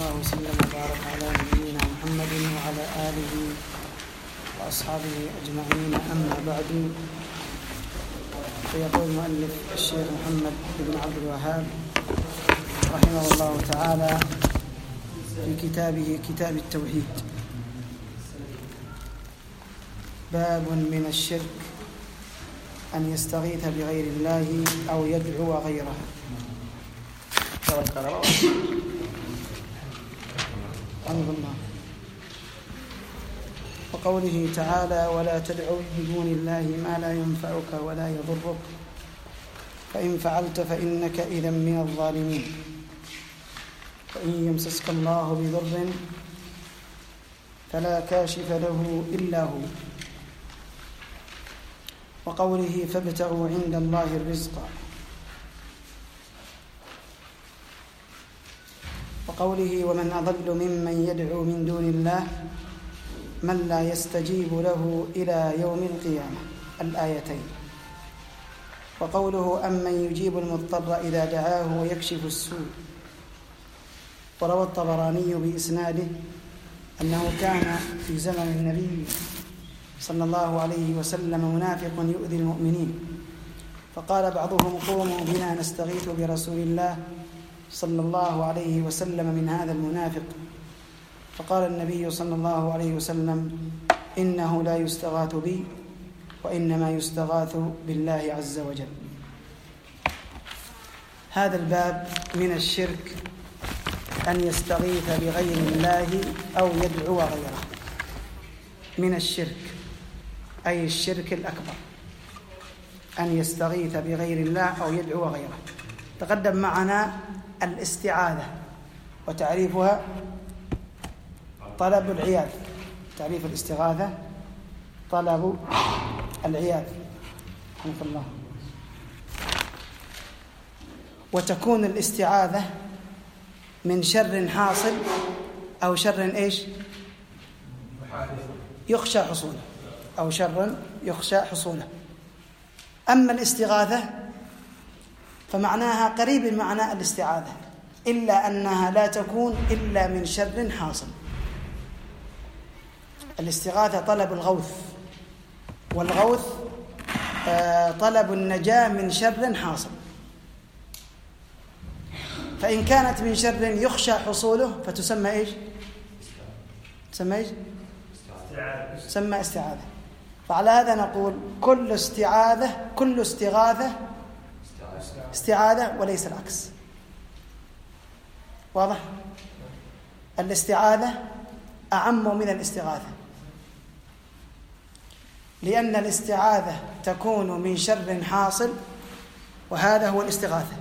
الله وسلم وبارك على نبينا محمد وعلى آله وأصحابه أجمعين، أما بعد. فيقول المؤلف الشيخ محمد بن عبد الوهاب رحمه الله تعالى في كتابه كتاب التوحيد: باب من الشرك أن يستغيث بغير الله أو يدعو غيره. وقوله تعالى: ولا تدعوا من دون الله ما لا ينفعك ولا يضرك فإن فعلت فإنك إذا من الظالمين، وإن يمسسك الله بضر فلا كاشف له إلا هو. وقوله: فابتغوا عند الله الرزق. وقوله: ومن أضل ممن يدعو من دون الله من لا يستجيب له إلى يوم القيامة، الآيتين. وقوله: أمن يجيب المضطر إذا دعاه ويكشف السوء. وروى الطبراني بإسناده أنه كان في زمن النبي صلى الله عليه وسلم منافق يؤذي المؤمنين، فقال بعضهم: قوموا بنا نستغيث برسول الله صلى الله عليه وسلم من هذا المنافق. فقال النبي صلى الله عليه وسلم: إنه لا يستغاث بي وإنما يستغاث بالله عز وجل. هذا الباب من الشرك أن يستغيث بغير الله أو يدعو غيره. من الشرك أي الشرك الأكبر أن يستغيث بغير الله أو يدعو غيره. تقدم معنا الاستعاذة وتعريفها: طلب العياذ. تعريف الاستغاثة: طلب العياذ. رحمك الله. وتكون الاستعاذة من شر حاصل أو شر إيش؟ يخشى حصوله، أو شر يخشى حصوله. أما الاستغاثة فمعناها قريب من معنى الاستعاذة، إلا أنها لا تكون إلا من شر حاصل. الاستغاثة طلب الغوث، والغوث طلب النجاة من شر حاصل. فإن كانت من شر يخشى حصوله فتسمى إيش؟ تسمى إيش؟ تسمى استعاذة. فعلى هذا نقول: كل استغاثة استعاذة وليس العكس. واضح؟ الاستعاذة أعم من الاستغاثة، لأن الاستعاذة تكون من شر حاصل، وهذا هو الاستغاثة،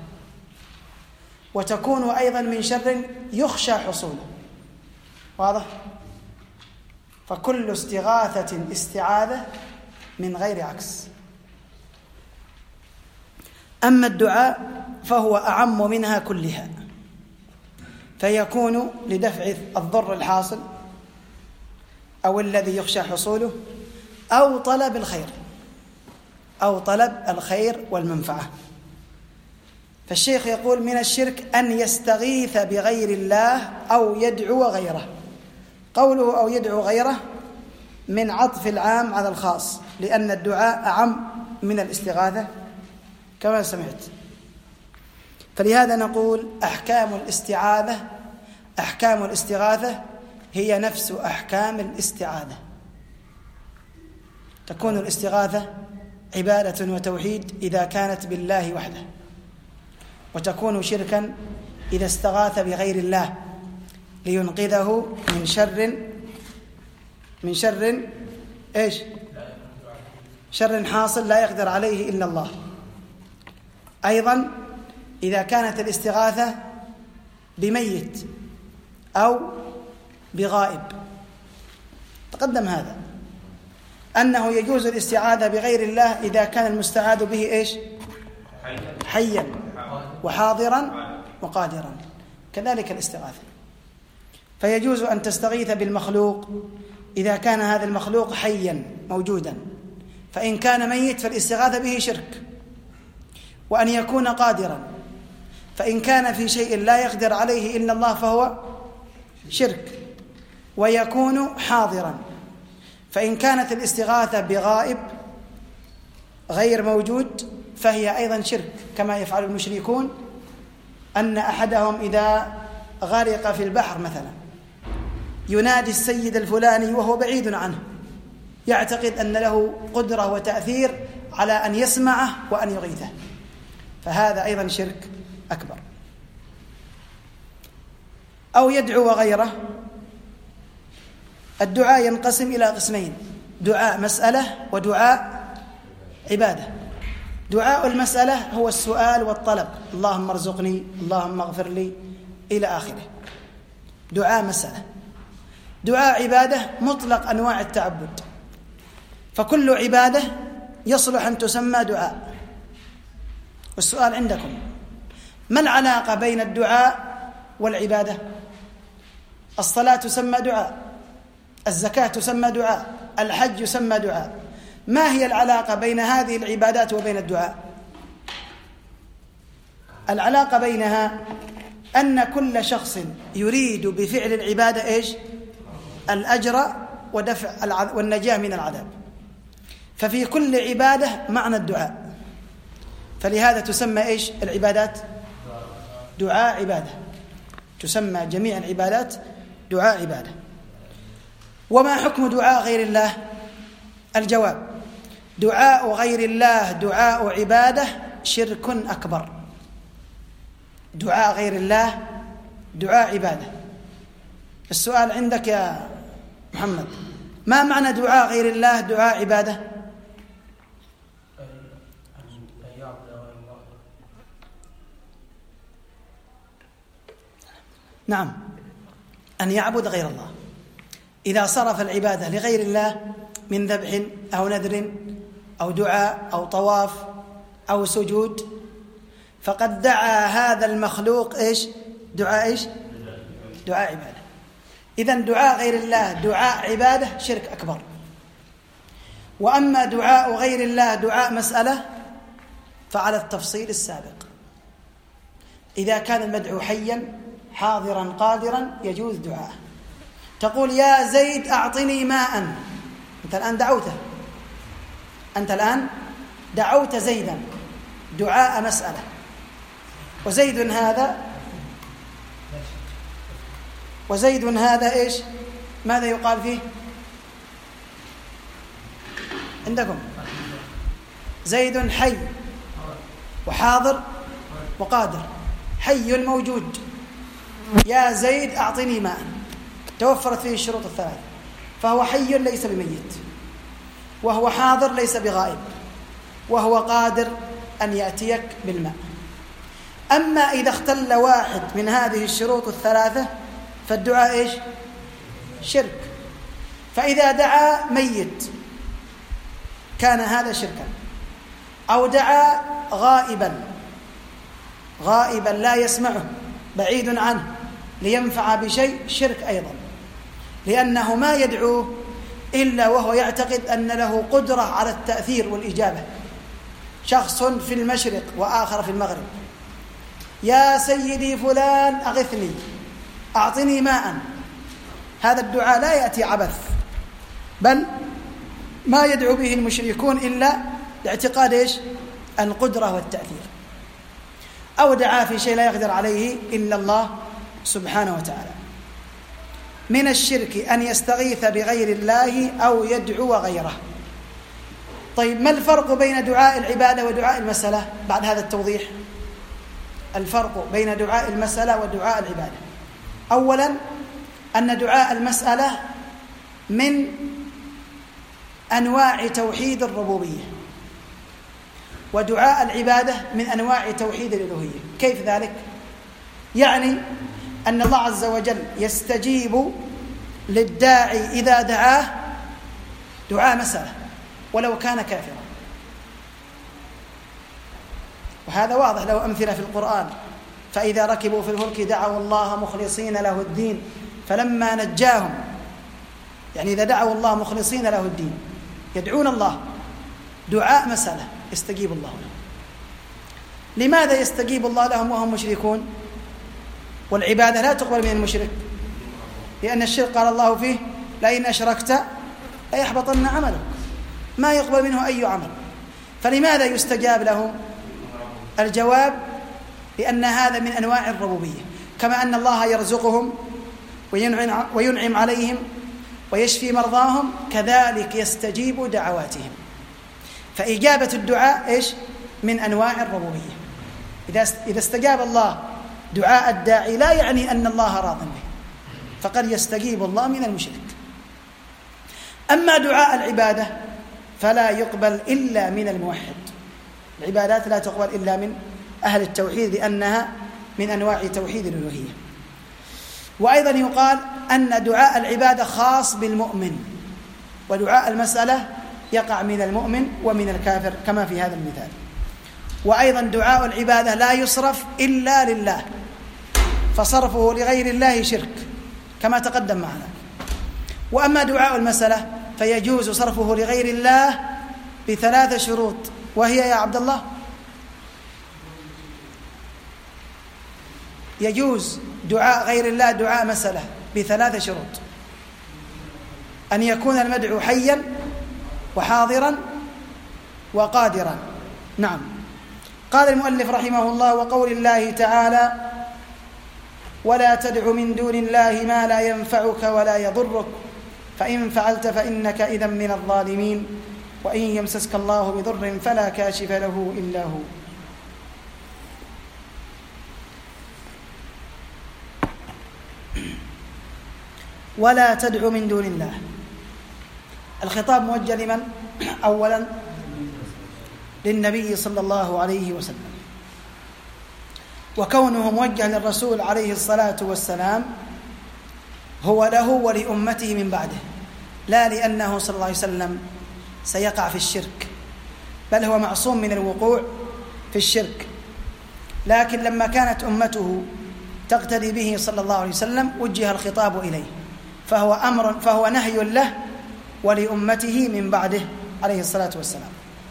وتكون أيضا من شر يخشى حصوله. واضح؟ فكل استغاثة استعاذة من غير عكس. أما الدعاء فهو أعم منها كلها، فيكون لدفع الضر الحاصل أو الذي يخشى حصوله، أو طلب الخير، أو طلب الخير والمنفعة. فالشيخ يقول: من الشرك أن يستغيث بغير الله أو يدعو غيره. قوله أو يدعو غيره من عطف العام على الخاص، لأن الدعاء أعم من الاستغاثة كما سمعت. فلهذا نقول: أحكام الاستغاثة هي نفس أحكام الاستعاذة. تكون الاستغاثة عبادة وتوحيد إذا كانت بالله وحده، وتكون شركا إذا استغاث بغير الله لينقذه من شر إيش؟ شر حاصل لا يقدر عليه إلا الله. أيضا إذا كانت الاستغاثة بميت أو بغائب. تقدم هذا أنه يجوز الاستعاذة بغير الله إذا كان المستعاذ به إيش؟ حيا وحاضرا وقادرا. كذلك الاستغاثة، فيجوز أن تستغيث بالمخلوق إذا كان هذا المخلوق حيا موجودا، فإن كان ميت فالاستغاثة به شرك. وأن يكون قادرا، فإن كان في شيء لا يقدر عليه إلا الله فهو شرك، ويكون حاضرا. فإن كانت الاستغاثة بغائب غير موجود فهي أيضا شرك، كما يفعل المشركون، أن أحدهم إذا غرق في البحر مثلا ينادي السيد الفلاني وهو بعيد عنه، يعتقد أن له قدرة وتأثير على أن يسمعه وأن يغيثه، فهذا أيضا شرك أكبر. أو يدعو غيره. الدعاء ينقسم إلى قسمين: دعاء مسألة ودعاء عبادة. دعاء المسألة هو السؤال والطلب، اللهم ارزقني، اللهم اغفر لي، إلى آخره، دعاء مسألة. دعاء عبادة مطلق أنواع التعبد، فكل عبادة يصلح أن تسمى دعاء. والسؤال عندكم: ما العلاقة بين الدعاء والعبادة؟ الصلاة تسمى دعاء، الزكاة تسمى دعاء، الحج يسمى دعاء. ما هي العلاقة بين هذه العبادات وبين الدعاء؟ العلاقة بينها أن كل شخص يريد بفعل العبادة إيش؟ الأجر ودفع والنجاة من العذاب. ففي كل عبادة معنى الدعاء، فلهذا تسمى إيش العبادات؟ دعاء عبادة. تسمى جميع العبادات دعاء عبادة. وما حكم دعاء غير الله؟ الجواب: دعاء غير الله دعاء عبادة شرك أكبر. دعاء غير الله دعاء عبادة. السؤال عندك يا محمد: ما معنى دعاء غير الله دعاء عبادة؟ نعم، أن يعبد غير الله. إذا صرف العبادة لغير الله من ذبح أو نذر أو دعاء أو طواف أو سجود فقد دعا هذا المخلوق إيش؟ دعاء إيش؟ دعاء عبادة. إذن دعاء غير الله دعاء عبادة شرك أكبر. وأما دعاء غير الله دعاء مسألة فعلى التفصيل السابق. إذا كان المدعو حيا حاضرا قادرا يجوز دعاءه. تقول: يا زيد أعطني ماء. أنت الآن دعوته، أنت الآن دعوت زيدا دعاء مسألة، وزيد هذا إيش؟ ماذا يقال فيه عندكم؟ زيد حي وحاضر وقادر، حي موجود. يا زيد أعطني ماء، توفرت فيه الشروط الثلاث، فهو حي ليس بميت، وهو حاضر ليس بغائب، وهو قادر أن يأتيك بالماء. أما إذا اختل واحد من هذه الشروط الثلاثة فالدعاء إيش؟ شرك. فإذا دعا ميت كان هذا شركا، أو دعا غائبا لا يسمعه بعيد عنه لينفع بشيء، شرك أيضا، لأنه ما يدعوه إلا وهو يعتقد أن له قدرة على التأثير والإجابة. شخص في المشرق وآخر في المغرب: يا سيدي فلان أغثني، أعطني ماء. هذا الدعاء لا يأتي عبث، بل ما يدعو به المشركون إلا لاعتقاد إيش؟ القدرة والتأثير. أو دعا في شيء لا يقدر عليه إلا الله سبحانه وتعالى. من الشرك أن يستغيث بغير الله أو يدعو غيره. طيب، ما الفرق بين دعاء العبادة ودعاء المسألة بعد هذا التوضيح؟ الفرق بين دعاء المسألة ودعاء العبادة: أولا أن دعاء المسألة من أنواع توحيد الربوبية، ودعاء العبادة من أنواع توحيد الألوهية. كيف ذلك؟ يعني أن الله عز وجل يستجيب للداعي إذا دعاه دعاء مسألة ولو كان كافرا، وهذا واضح له أمثلة في القرآن: فإذا ركبوا في الفلك دعوا الله مخلصين له الدين فلما نجاهم، يعني إذا دعوا الله مخلصين له الدين يدعون الله دعاء مسألة يستجيب الله لهم. لماذا يستجيب الله لهم وهم مشركون؟ والعبادة لا تقبل من المشرك. لأن الشرك قال الله فيه لئن أشركت ليحبطن عملك، ما يقبل منه أي عمل. فلماذا يستجاب لهم؟ الجواب لأن هذا من أنواع الربوبية، كما أن الله يرزقهم وينعم عليهم ويشفي مرضاهم، كذلك يستجيب دعواتهم. فإجابة الدعاء إيش؟ من أنواع الربوبية. إذا استجاب الله دعاء الداعي لا يعني أن الله راض به، فقد يستجيب الله من المشرك. أما دعاء العبادة فلا يقبل إلا من الموحد، العبادات لا تقبل إلا من أهل التوحيد لأنها من أنواع توحيد الألوهية. وأيضا يقال أن دعاء العبادة خاص بالمؤمن، ودعاء المسألة يقع من المؤمن ومن الكافر كما في هذا المثال. وأيضا دعاء العبادة لا يصرف إلا لله، فصرفه لغير الله شرك كما تقدم معنا. وأما دعاء المسألة فيجوز صرفه لغير الله ب3 شروط، وهي يا عبد الله يجوز دعاء غير الله دعاء مسألة ب3 شروط: أن يكون المدعو حيا وحاضرا وقادرا. نعم. قال المؤلف رحمه الله: وقول الله تعالى: ولا تدع من دون الله ما لا ينفعك ولا يضرك فإن فعلت فإنك إذا من الظالمين وإن يمسسك الله بضر فلا كاشف له إلا هو. ولا تدع من دون الله، الخطاب موجه لمن؟ أولا للنبي صلى الله عليه وسلم، وكونه موجه للرسول عليه الصلاة والسلام هو له ولأمته من بعده، لا لأنه صلى الله عليه وسلم سيقع في الشرك، بل هو معصوم من الوقوع في الشرك. لكن لما كانت أمته تقتدي به صلى الله عليه وسلم وجه الخطاب إليه، فهو نهي له ولأمته من بعده عليه الصلاة والسلام.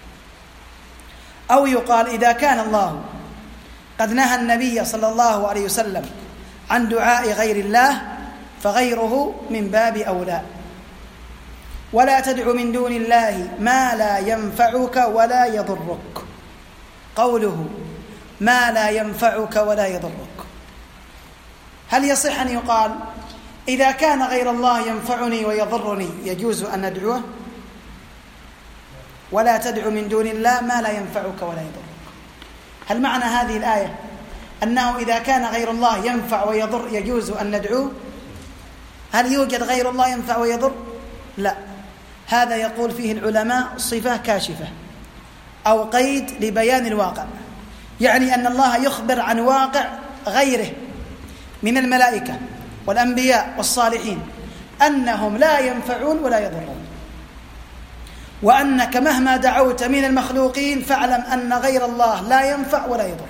أو يقال إذا كان الله قد نهى النبي صلى الله عليه وسلم عن دعاء غير الله فغيره من باب أولى. ولا تدع من دون الله ما لا ينفعك ولا يضرك، قوله ما لا ينفعك ولا يضرك، هل يصح أن يقال إذا كان غير الله ينفعني ويضرني يجوز أن ندعوه؟ ولا تدع من دون الله ما لا ينفعك ولا يضرك، هل معنى هذه الآية أنه إذا كان غير الله ينفع ويضر يجوز أن ندعوه؟ هل يوجد غير الله ينفع ويضر؟ لا، هذا يقول فيه العلماء صفة كاشفة أو قيد لبيان الواقع، يعني أن الله يخبر عن واقع غيره من الملائكة والأنبياء والصالحين أنهم لا ينفعون ولا يضرون، وأنك مهما دعوت من المخلوقين فاعلم أن غير الله لا ينفع ولا يضر.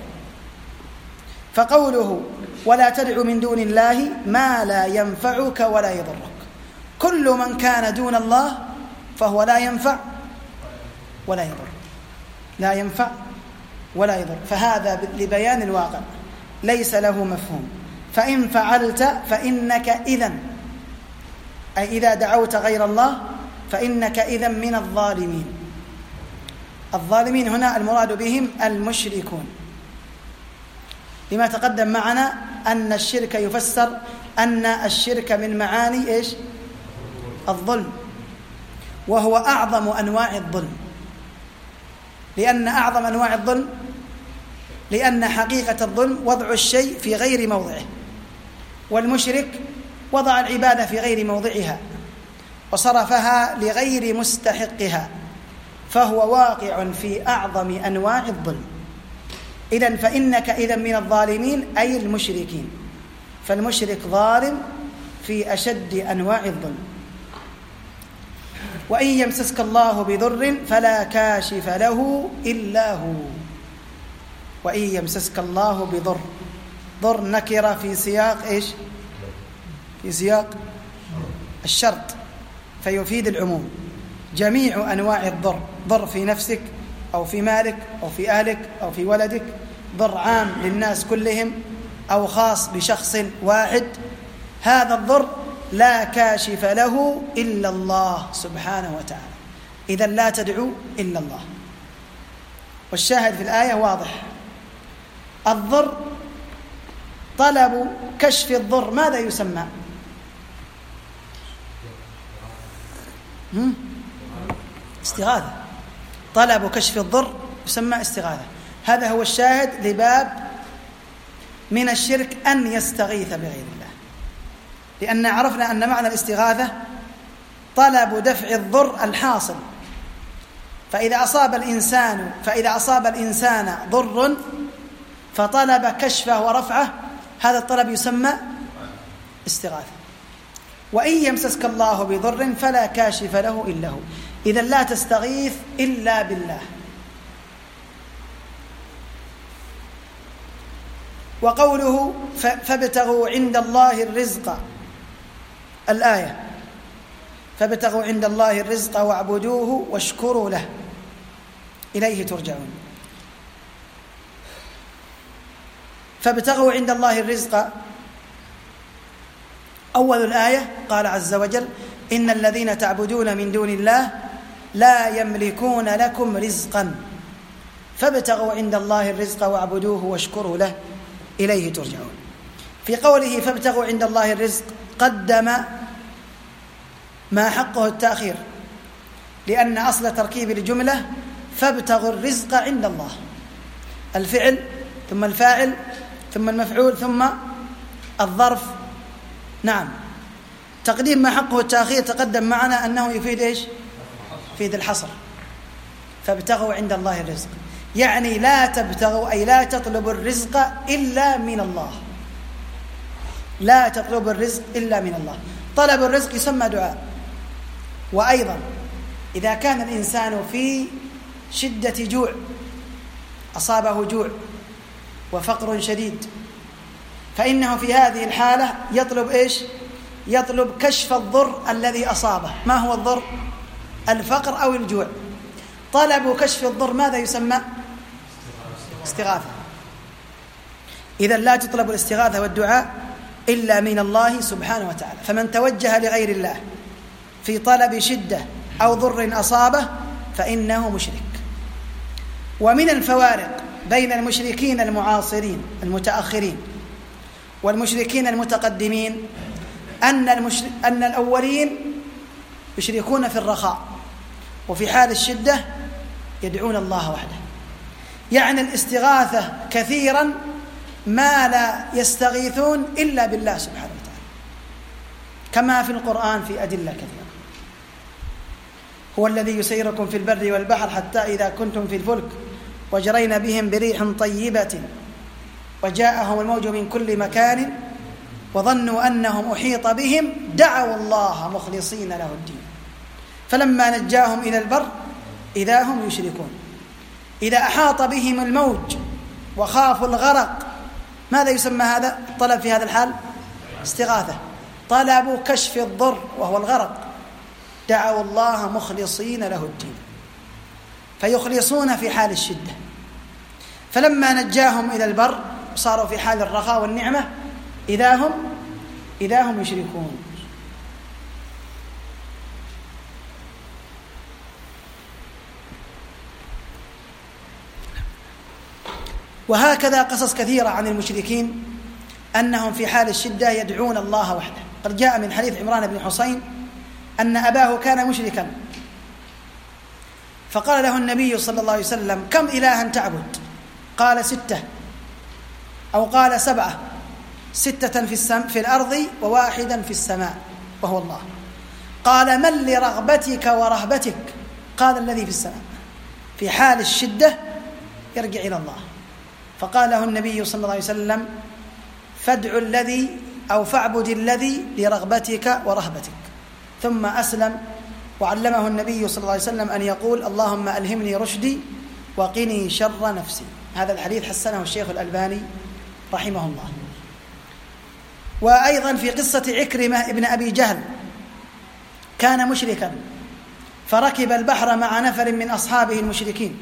فقوله ولا تدع من دون الله ما لا ينفعك ولا يضرك، كل من كان دون الله فهو لا ينفع ولا يضر، لا ينفع ولا يضر، فهذا لبيان الواقع ليس له مفهوم. فإن فعلت فإنك إذن، أي إذا دعوت غير الله فإنك إذن من الظالمين. الظالمين هنا المراد بهم المشركون، لما تقدم معنا أن الشرك يفسر أن الشرك من معاني إيش؟ الظلم، وهو أعظم أنواع الظلم، لأن أعظم أنواع الظلم لأن حقيقة الظلم وضع الشيء في غير موضعه، والمشرك وضع العبادة في غير موضعها وصرفها لغير مستحقها، فهو واقع في أعظم أنواع الظلم. إذن فإنك إذن من الظالمين أي المشركين، فالمشرك ظالم في أشد أنواع الظلم. وإن يمسسك الله بضر فلا كاشف له إلا هو. وإن يمسسك الله بضر، ضر نكرة في سياق إيش؟ في سياق الشرط، فيفيد العموم. جميع أنواع الضر، ضر في نفسك أو في مالك أو في أهلك أو في ولدك، ضر عام للناس كلهم أو خاص بشخص واحد، هذا الضر لا كاشف له إلا الله سبحانه وتعالى. إذا لا تدعو إلا الله. والشاهد في الآية واضح. الضر، طلب كشف الضر ماذا يسمى؟ استغاثة. طلب كشف الضر يسمى استغاثة. هذا هو الشاهد لباب من الشرك أن يستغيث بغير الله، لأن عرفنا أن معنى الاستغاثة طلب دفع الضر الحاصل. فإذا أصاب الإنسان ضر فطلب كشفه ورفعه، هذا الطلب يسمى استغاثة. وإن يمسسك الله بضر فلا كاشف له إلا هو. إذا لا تستغيث إلا بالله. وقوله فابتغوا عند الله الرزق، الآية فابتغوا عند الله الرزق واعبدوه واشكروا له إليه ترجعون. فابتغوا عند الله الرزق، أول الآية قال عز وجل إن الذين تعبدون من دون الله لا يملكون لكم رزقا فابتغوا عند الله الرزق واعبدوه واشكروا له إليه ترجعون. في قوله فابتغوا عند الله الرزق قدم ما حقه التأخير، لأن أصل تركيب الجملة فابتغوا الرزق عند الله، الفعل ثم الفاعل ثم المفعول ثم الظرف. نعم، تقديم ما حقه التأخير تقدم معنا أنه يفيد إيش؟ يفيد الحصر. فابتغوا عند الله الرزق يعني لا تبتغوا، أي لا تطلبوا الرزق إلا من الله. لا تطلبوا الرزق إلا من الله. طلب الرزق يسمى دعاء. وأيضا إذا كان الإنسان في شدة جوع، أصابه جوع وفقر شديد، فإنه في هذه الحالة يطلب إيش؟ يطلب كشف الضر الذي أصابه. ما هو الضر؟ الفقر أو الجوع. طلب كشف الضر ماذا يسمى؟ استغاثة. إذا لا تطلب الاستغاثة والدعاء إلا من الله سبحانه وتعالى. فمن توجه لغير الله في طلب شدة أو ضر أصابه فإنه مشرك. ومن الفوارق بين المشركين المعاصرين المتأخرين والمشركين المتقدمين أن الأولين يشركون في الرخاء، وفي حال الشدة يدعون الله وحده. يعني الاستغاثة كثيرا ما لا يستغيثون إلا بالله سبحانه وتعالى، كما في القرآن في أدلة كثيرة. هو الذي يسيركم في البر والبحر حتى إذا كنتم في الفلك وجرين بهم بريح طيبة وجاءهم الموج من كل مكان وظنوا أنهم أحيط بهم دعوا الله مخلصين له الدين فلما نجاهم إلى البر إذا هم يشركون. إذا أحاط بهم الموج وخافوا الغرق ماذا يسمى هذا؟ طلب في هذا الحال استغاثة. طلبوا كشف الضر وهو الغرق، دعوا الله مخلصين له الدين، فيخلصون في حال الشدة. فلما نجاهم إلى البر صاروا في حال الرخاء والنعمة إذا هم يشركون. وهكذا قصص كثيرة عن المشركين أنهم في حال الشدة يدعون الله وحده. قد جاء من حديث عمران بن حسين أن أباه كان مشركا، فقال له النبي صلى الله عليه وسلم كم إلها تعبد؟ قال 6 أو قال 7، 6 في الأرض و1 في السماء وهو الله. قال من لرغبتك ورهبتك؟ قال الذي في السماء. في حال الشدة يرجع إلى الله. فقال له النبي صلى الله عليه وسلم فادع الذي أو فاعبد الذي لرغبتك ورهبتك. ثم أسلم، وعلمه النبي صلى الله عليه وسلم أن يقول اللهم ألهمني رشدي وقني شر نفسي. هذا الحديث حسنه الشيخ الألباني رحمه الله. وأيضا في قصة عكرمة ابن أبي جهل، كان مشركا فركب البحر مع نفر من أصحابه المشركين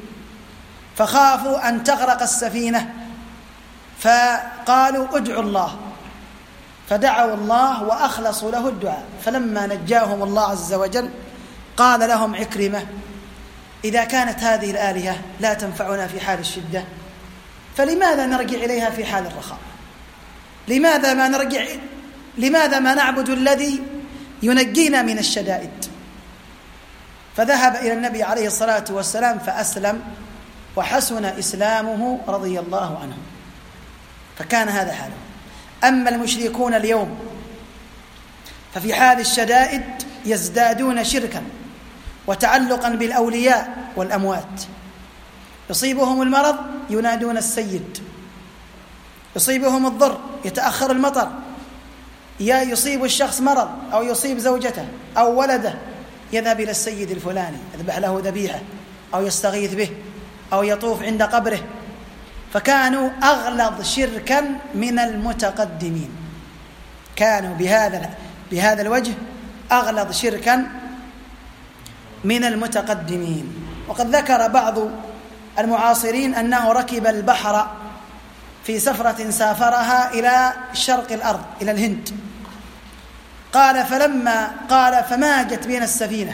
فخافوا أن تغرق السفينة، فقالوا ادعوا الله، فدعوا الله وأخلصوا له الدعاء. فلما نجاهم الله عز وجل قال لهم عكرمة: إذا كانت هذه الآلهة لا تنفعنا في حال الشدة فلماذا نرجع إليها في حال الرخاء؟ لماذا ما نعبد الذي ينجينا من الشدائد؟ فذهب إلى النبي عليه الصلاة والسلام فأسلم وحسن إسلامه رضي الله عنه. فكان هذا حاله. أما المشركون اليوم ففي حال الشدائد يزدادون شركا وتعلقا بالأولياء والأموات. يصيبهم المرض ينادون السيد، يصيبهم الضر يتأخر المطر، يصيب الشخص مرض أو يصيب زوجته أو ولده يذهب إلى السيد الفلاني يذبح له ذبيحة أو يستغيث به أو يطوف عند قبره. فكانوا أغلظ شركا من المتقدمين، كانوا بهذا الوجه أغلظ شركا من المتقدمين. وقد ذكر بعض المعاصرين أنه ركب البحر في سفرة سافرها إلى شرق الأرض إلى الهند. قال فماجت بين السفينة،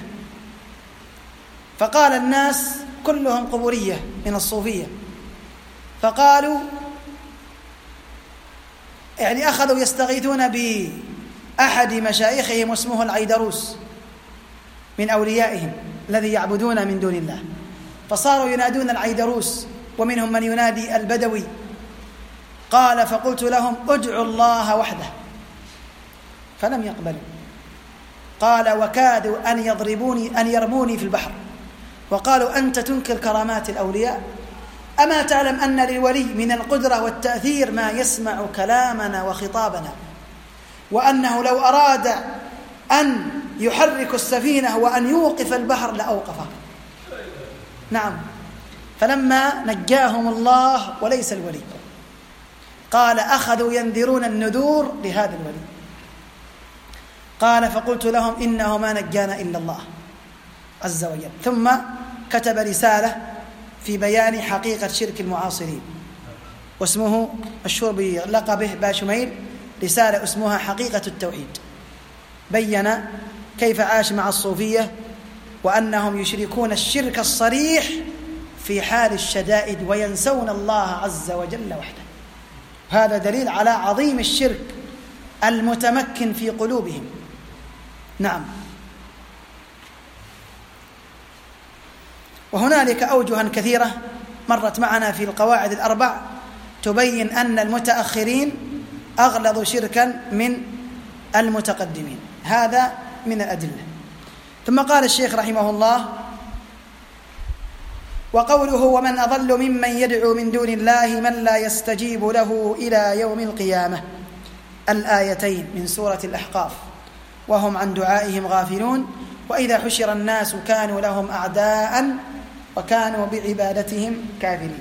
فقال الناس كلهم قبورية من الصوفية، فقالوا يعني أخذوا يستغيثون بأحد مشايخهم اسمه العيدروس من أوليائهم الذي يعبدون من دون الله، فصاروا ينادون العيدروس ومنهم من ينادي البدوي. قال فقلت لهم ادعوا الله وحده فلم يقبلوا. قال وكادوا أن يرموني في البحر، وقالوا أنت تنكر كرامات الأولياء؟ أما تعلم أن للولي من القدرة والتأثير ما يسمع كلامنا وخطابنا، وأنه لو أراد أن يحرك السفينة وأن يوقف البحر لأوقفه. نعم. فلما نجاهم الله وليس الولي، قال أخذوا ينذرون النذور لهذا الولي. قال فقلت لهم إنه ما نجانا إلا الله عز وجل. ثم كتب رسالة في بيان حقيقة شرك المعاصرين، واسمه مشهور بلقبه باشميل، رسالة اسمها حقيقة التوحيد. بين كيف عاش مع الصوفية وأنهم يشركون الشرك الصريح في حال الشدائد وينسون الله عز وجل وحده. هذا دليل على عظيم الشرك المتمكن في قلوبهم. نعم. وهنالك أوجها كثيرة مرت معنا في القواعد الأربع تبين أن المتأخرين أغلظ شركا من المتقدمين. هذا من الأدلة. ثم قال الشيخ رحمه الله: وقوله ومن أضل ممن يدعو من دون الله من لا يستجيب له إلى يوم القيامة، الآيتين من سورة الأحقاف: وهم عن دعائهم غافلون وإذا حشر الناس كانوا لهم أعداء وكانوا بعبادتهم كافرين.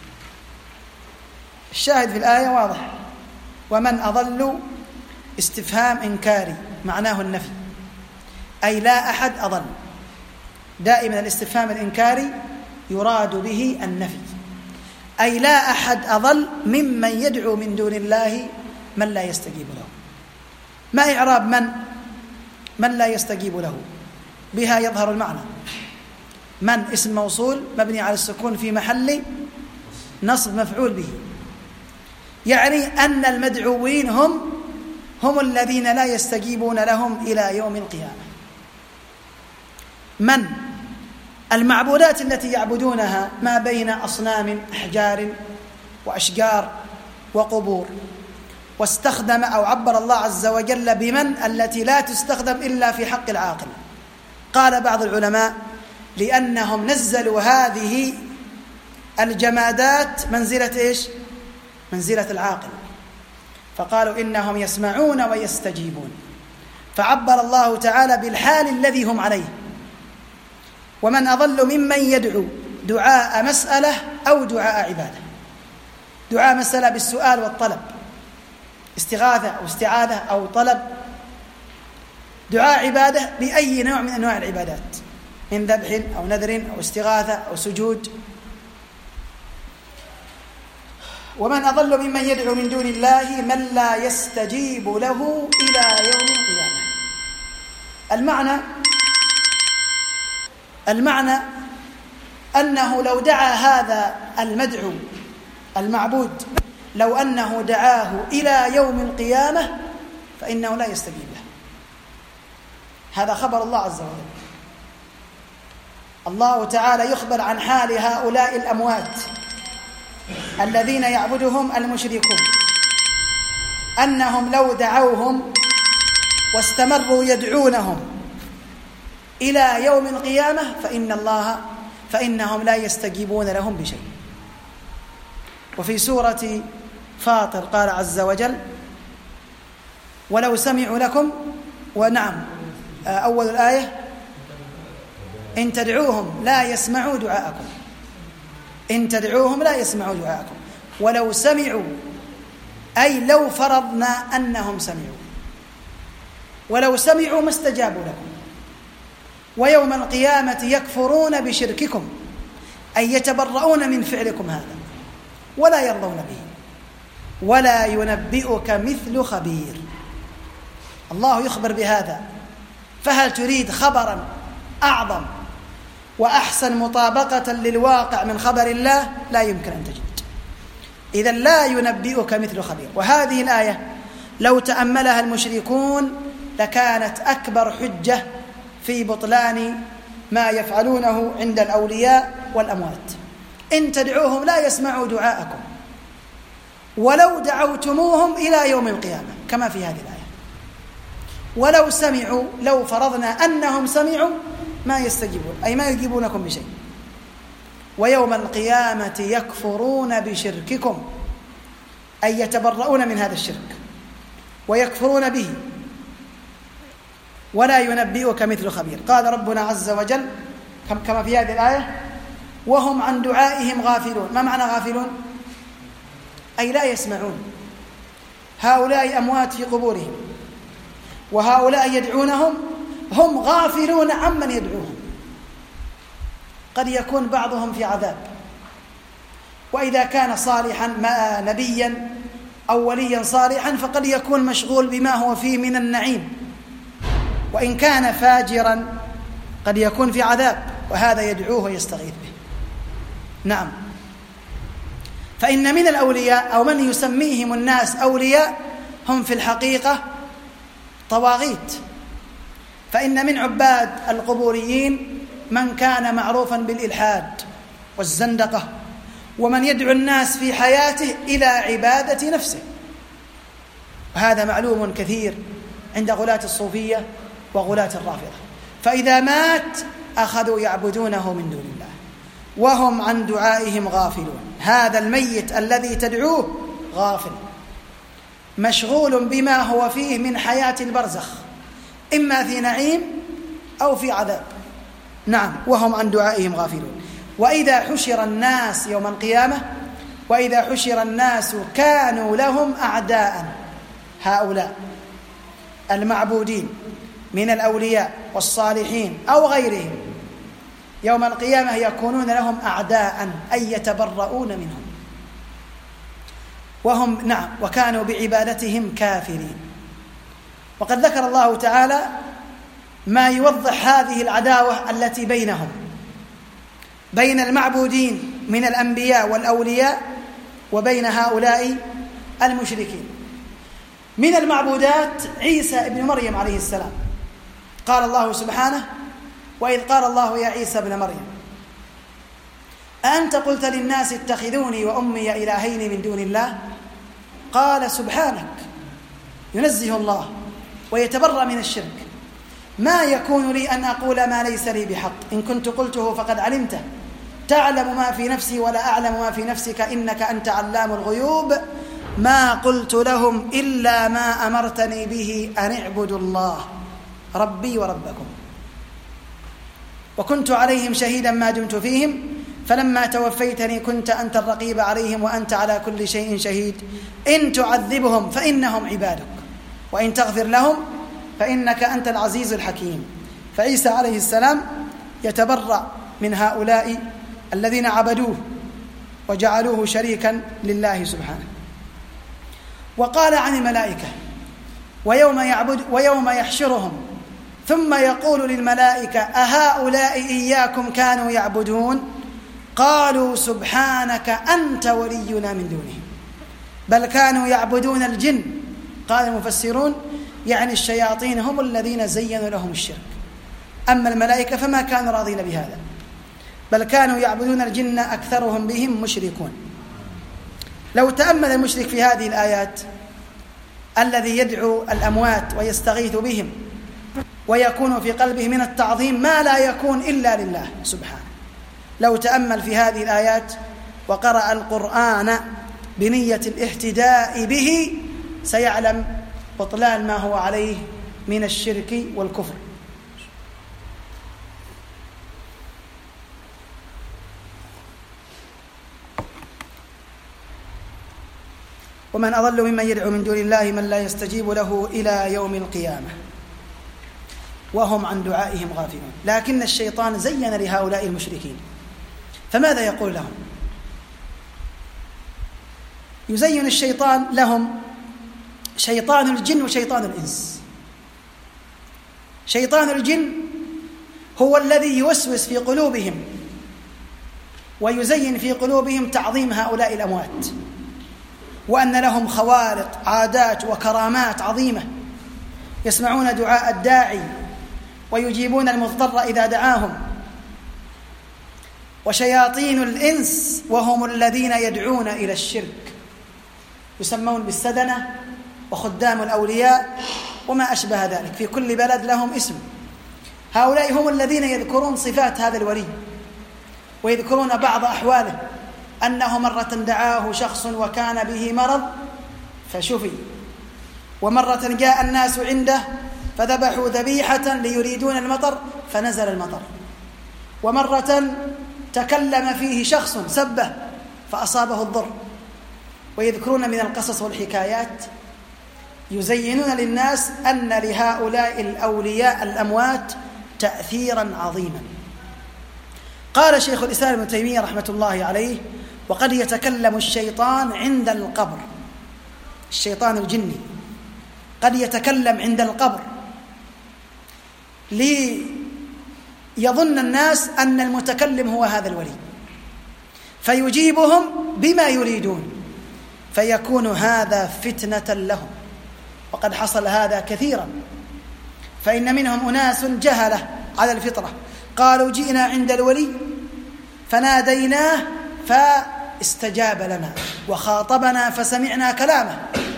الشاهد في الآية واضح: ومن أضل استفهام إنكاري معناه النفي، أي لا أحد أضل. دائما الاستفهام الإنكاري يراد به النفي، أي لا أحد أضل ممن يدعو من دون الله من لا يستجيب له. ما إعراب من لا يستجيب له؟ بها يظهر المعنى. من اسم موصول مبني على السكون في محل نصب مفعول به، يعني أن المدعوين هم الذين لا يستجيبون لهم إلى يوم القيامة. من المعبودات التي يعبدونها ما بين أصنام أحجار وأشجار وقبور، واستخدم أو عبر الله عز وجل بمن التي لا تستخدم إلا في حق العاقل. قال بعض العلماء لأنهم نزلوا هذه الجمادات منزلة إيش؟ منزلة العاقل، فقالوا إنهم يسمعون ويستجيبون، فعبر الله تعالى بالحال الذي هم عليه. ومن أضل ممن يدعو دعاء مسألة أو دعاء عبادة. دعاء مسألة بالسؤال والطلب، استغاثة أو استعاذة أو طلب. دعاء عبادة بأي نوع من أنواع العبادات، من ذبح أو نذر أو استغاثة أو سجود. ومن أضل ممن يدعو من دون الله من لا يستجيب له إلى يوم القيامة. المعنى أنه لو دعا هذا المدعو المعبود، لو أنه دعاه إلى يوم القيامة فإنه لا يستجيب له. هذا خبر الله عز وجل. الله تعالى يخبر عن حال هؤلاء الأموات الذين يعبدهم المشركون، أنهم لو دعوهم واستمروا يدعونهم إلى يوم القيامة فإنهم لا يستجيبون لهم بشيء. وفي سورة فاطر قال عز وجل: ولو سمعوا لكم، ونعم أول الآية: إن تدعوهم لا يسمعوا دعاءكم، إن تدعوهم لا يسمعوا دعاءكم. ولو سمعوا أي لو فرضنا أنهم سمعوا، ولو سمعوا ما استجابوا لكم. ويوم القيامة يكفرون بشرككم، أي يتبرؤون من فعلكم هذا ولا يرضون به. ولا ينبئك مثل خبير. الله يخبر بهذا، فهل تريد خبرا أعظم وأحسن مطابقة للواقع من خبر الله؟ لا يمكن أن تجد. إذن لا ينبئك مثل خبير. وهذه الآية لو تأملها المشركون لكانت أكبر حجة في بطلان ما يفعلونه عند الأولياء والأموات. إن تدعوهم لا يسمعوا دعاءكم ولو دعوتموهم إلى يوم القيامة، كما في هذه الآية. ولو سمعوا، لو فرضنا أنهم سمعوا ما يستجيبون، أي ما يجيبونكم بشيء. ويوم القيامة يكفرون بشرككم، أي يتبرؤون من هذا الشرك ويكفرون به. ولا ينبئك مثل خبير. قال ربنا عز وجل كما في هذه الآية: وهم عن دعائهم غافلون. ما معنى غافلون؟ أي لا يسمعون. هؤلاء أموات في قبورهم وهؤلاء يدعونهم، هم غافلون عمن يدعوهم. قد يكون بعضهم في عذاب، وإذا كان صالحا نبيا أو وليا صالحا فقد يكون مشغول بما هو فيه من النعيم، وإن كان فاجرا قد يكون في عذاب، وهذا يدعوه ويستغيث به. نعم. فإن من الأولياء أو من يسميهم الناس أولياء هم في الحقيقة طواغيت. فإن من عباد القبوريين من كان معروفا بالإلحاد والزندقة، ومن يدعو الناس في حياته إلى عبادة نفسه، وهذا معلوم كثير عند غلاة الصوفية وغلاة الرافضة. فإذا مات أخذوا يعبدونه من دون الله وهم عن دعائهم غافلون. هذا الميت الذي تدعوه غافل، مشغول بما هو فيه من حياة البرزخ، إما في نعيم أو في عذاب. نعم. وهم عن دعائهم غافلون. وإذا حشر الناس يوم القيامة، وإذا حشر الناس كانوا لهم أعداء. هؤلاء المعبودين من الأولياء والصالحين أو غيرهم يوم القيامة يكونون لهم أعداء، أي يتبرؤون منهم. وهم نعم وكانوا بعبادتهم كافرين. وقد ذكر الله تعالى ما يوضح هذه العداوة التي بينهم، بين المعبودين من الأنبياء والأولياء وبين هؤلاء المشركين. من المعبودات عيسى ابن مريم عليه السلام. قال الله سبحانه: وإذ قال الله يا عيسى ابن مريم أأنت قلت للناس اتخذوني وأمي إلهين من دون الله؟ قال سبحانك، ينزه الله ويتبرأ من الشرك. ما يكون لي أن أقول ما ليس لي بحق، إن كنت قلته فقد علمته، تعلم ما في نفسي ولا أعلم ما في نفسك، إنك أنت علام الغيوب. ما قلت لهم إلا ما أمرتني به أن اعبدوا الله ربي وربكم، وكنت عليهم شهيدا ما دمت فيهم، فلما توفيتني كنت أنت الرقيب عليهم وأنت على كل شيء شهيد. إن تعذبهم فإنهم عبادك وإن تغفر لهم فإنك أنت العزيز الحكيم. فعيسى عليه السلام يتبرأ من هؤلاء الذين عبدوه وجعلوه شريكا لله سبحانه. وقال عن الملائكة: ويوم يحشرهم ثم يقول للملائكة أهؤلاء إياكم كانوا يعبدون؟ قالوا سبحانك أنت ولينا من دونهم بل كانوا يعبدون الجن. قال المفسرون يعني الشياطين هم الذين زينوا لهم الشرك، أما الملائكة فما كانوا راضين بهذا، بل كانوا يعبدون الجن أكثرهم بهم مشركون. لو تأمل المشرك في هذه الآيات الذي يدعو الأموات ويستغيث بهم ويكون في قلبه من التعظيم ما لا يكون إلا لله سبحانه، لو تأمل في هذه الآيات وقرأ القرآن بنية الاهتداء به سيعلم بطلان ما هو عليه من الشرك والكفر. ومن أضل ممن يدعو من دون الله من لا يستجيب له إلى يوم القيامة وهم عن دعائهم غافلون. لكن الشيطان زين لهؤلاء المشركين، فماذا يقول لهم؟ يزين الشيطان لهم شيطان الجن وشيطان الإنس. شيطان الجن هو الذي يوسوس في قلوبهم ويزين في قلوبهم تعظيم هؤلاء الأموات، وأن لهم خوارق عادات وكرامات عظيمة، يسمعون دعاء الداعي ويجيبون المضطر إذا دعاهم. وشياطين الإنس وهم الذين يدعون إلى الشرك، يسمون بالسدنة وخدام الأولياء وما أشبه ذلك، في كل بلد لهم اسم. هؤلاء هم الذين يذكرون صفات هذا الولي ويذكرون بعض أحواله، أنه مرة دعاه شخص وكان به مرض فشفي، ومرة جاء الناس عنده فذبحوا ذبيحة ليريدون المطر فنزل المطر، ومرة تكلم فيه شخص سبه فأصابه الضر. ويذكرون من القصص والحكايات يزينون للناس أن لهؤلاء الأولياء الأموات تأثيرا عظيما. قال شيخ الإسلام ابن تيمية رحمة الله عليه: وقد يتكلم الشيطان عند القبر، الشيطان الجني قد يتكلم عند القبر ليظن الناس أن المتكلم هو هذا الولي، فيجيبهم بما يريدون، فيكون هذا فتنة لهم. وقد حصل هذا كثيرا، فإن منهم أناس جهلة على الفطرة قالوا جئنا عند الولي فناديناه فاستجاب لنا وخاطبنا فسمعنا كلامه.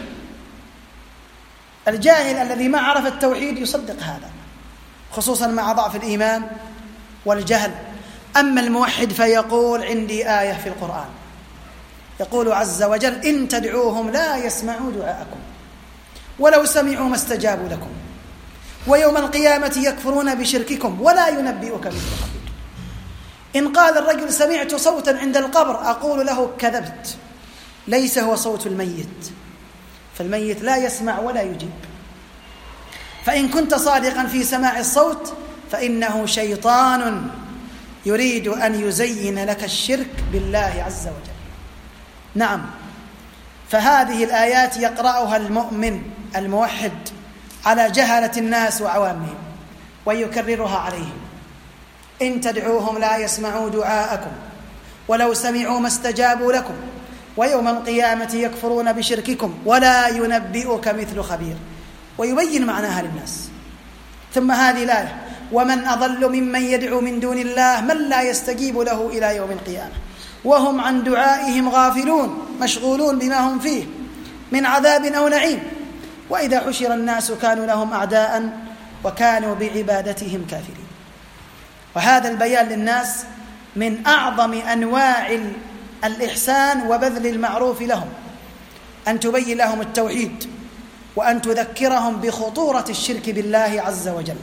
الجاهل الذي ما عرف التوحيد يصدق هذا، خصوصا مع ضعف الإيمان والجهل. أما الموحد فيقول عندي آية في القرآن يقول عز وجل: إن تدعوهم لا يسمعوا دعاءكم ولو سمعوا ما استجابوا لكم ويوم القيامة يكفرون بشرككم ولا ينبئك مثل خبير. إن قال الرجل سمعت صوتا عند القبر أقول له كذبت، ليس هو صوت الميت، فالميت لا يسمع ولا يجيب. فإن كنت صادقا في سماع الصوت فإنه شيطان يريد أن يزين لك الشرك بالله عز وجل. نعم، فهذه الآيات يقرأها المؤمن الموحد على جهلة الناس وعوامهم ويكررها عليهم: إن تدعوهم لا يسمعوا دعاءكم ولو سمعوا ما استجابوا لكم ويوم القيامة يكفرون بشرككم ولا ينبئك مثل خبير، ويبين معناها للناس. ثم هذه الآية: ومن أضل ممن يدعو من دون الله من لا يستجيب له إلى يوم القيامة وهم عن دعائهم غافلون، مشغولون بما هم فيه من عذاب أو نعيم، وإذا حشر الناس كانوا لهم أعداء وكانوا بعبادتهم كافرين. وهذا البيان للناس من أعظم أنواع الإحسان وبذل المعروف لهم، أن تبين لهم التوحيد وأن تذكرهم بخطورة الشرك بالله عز وجل.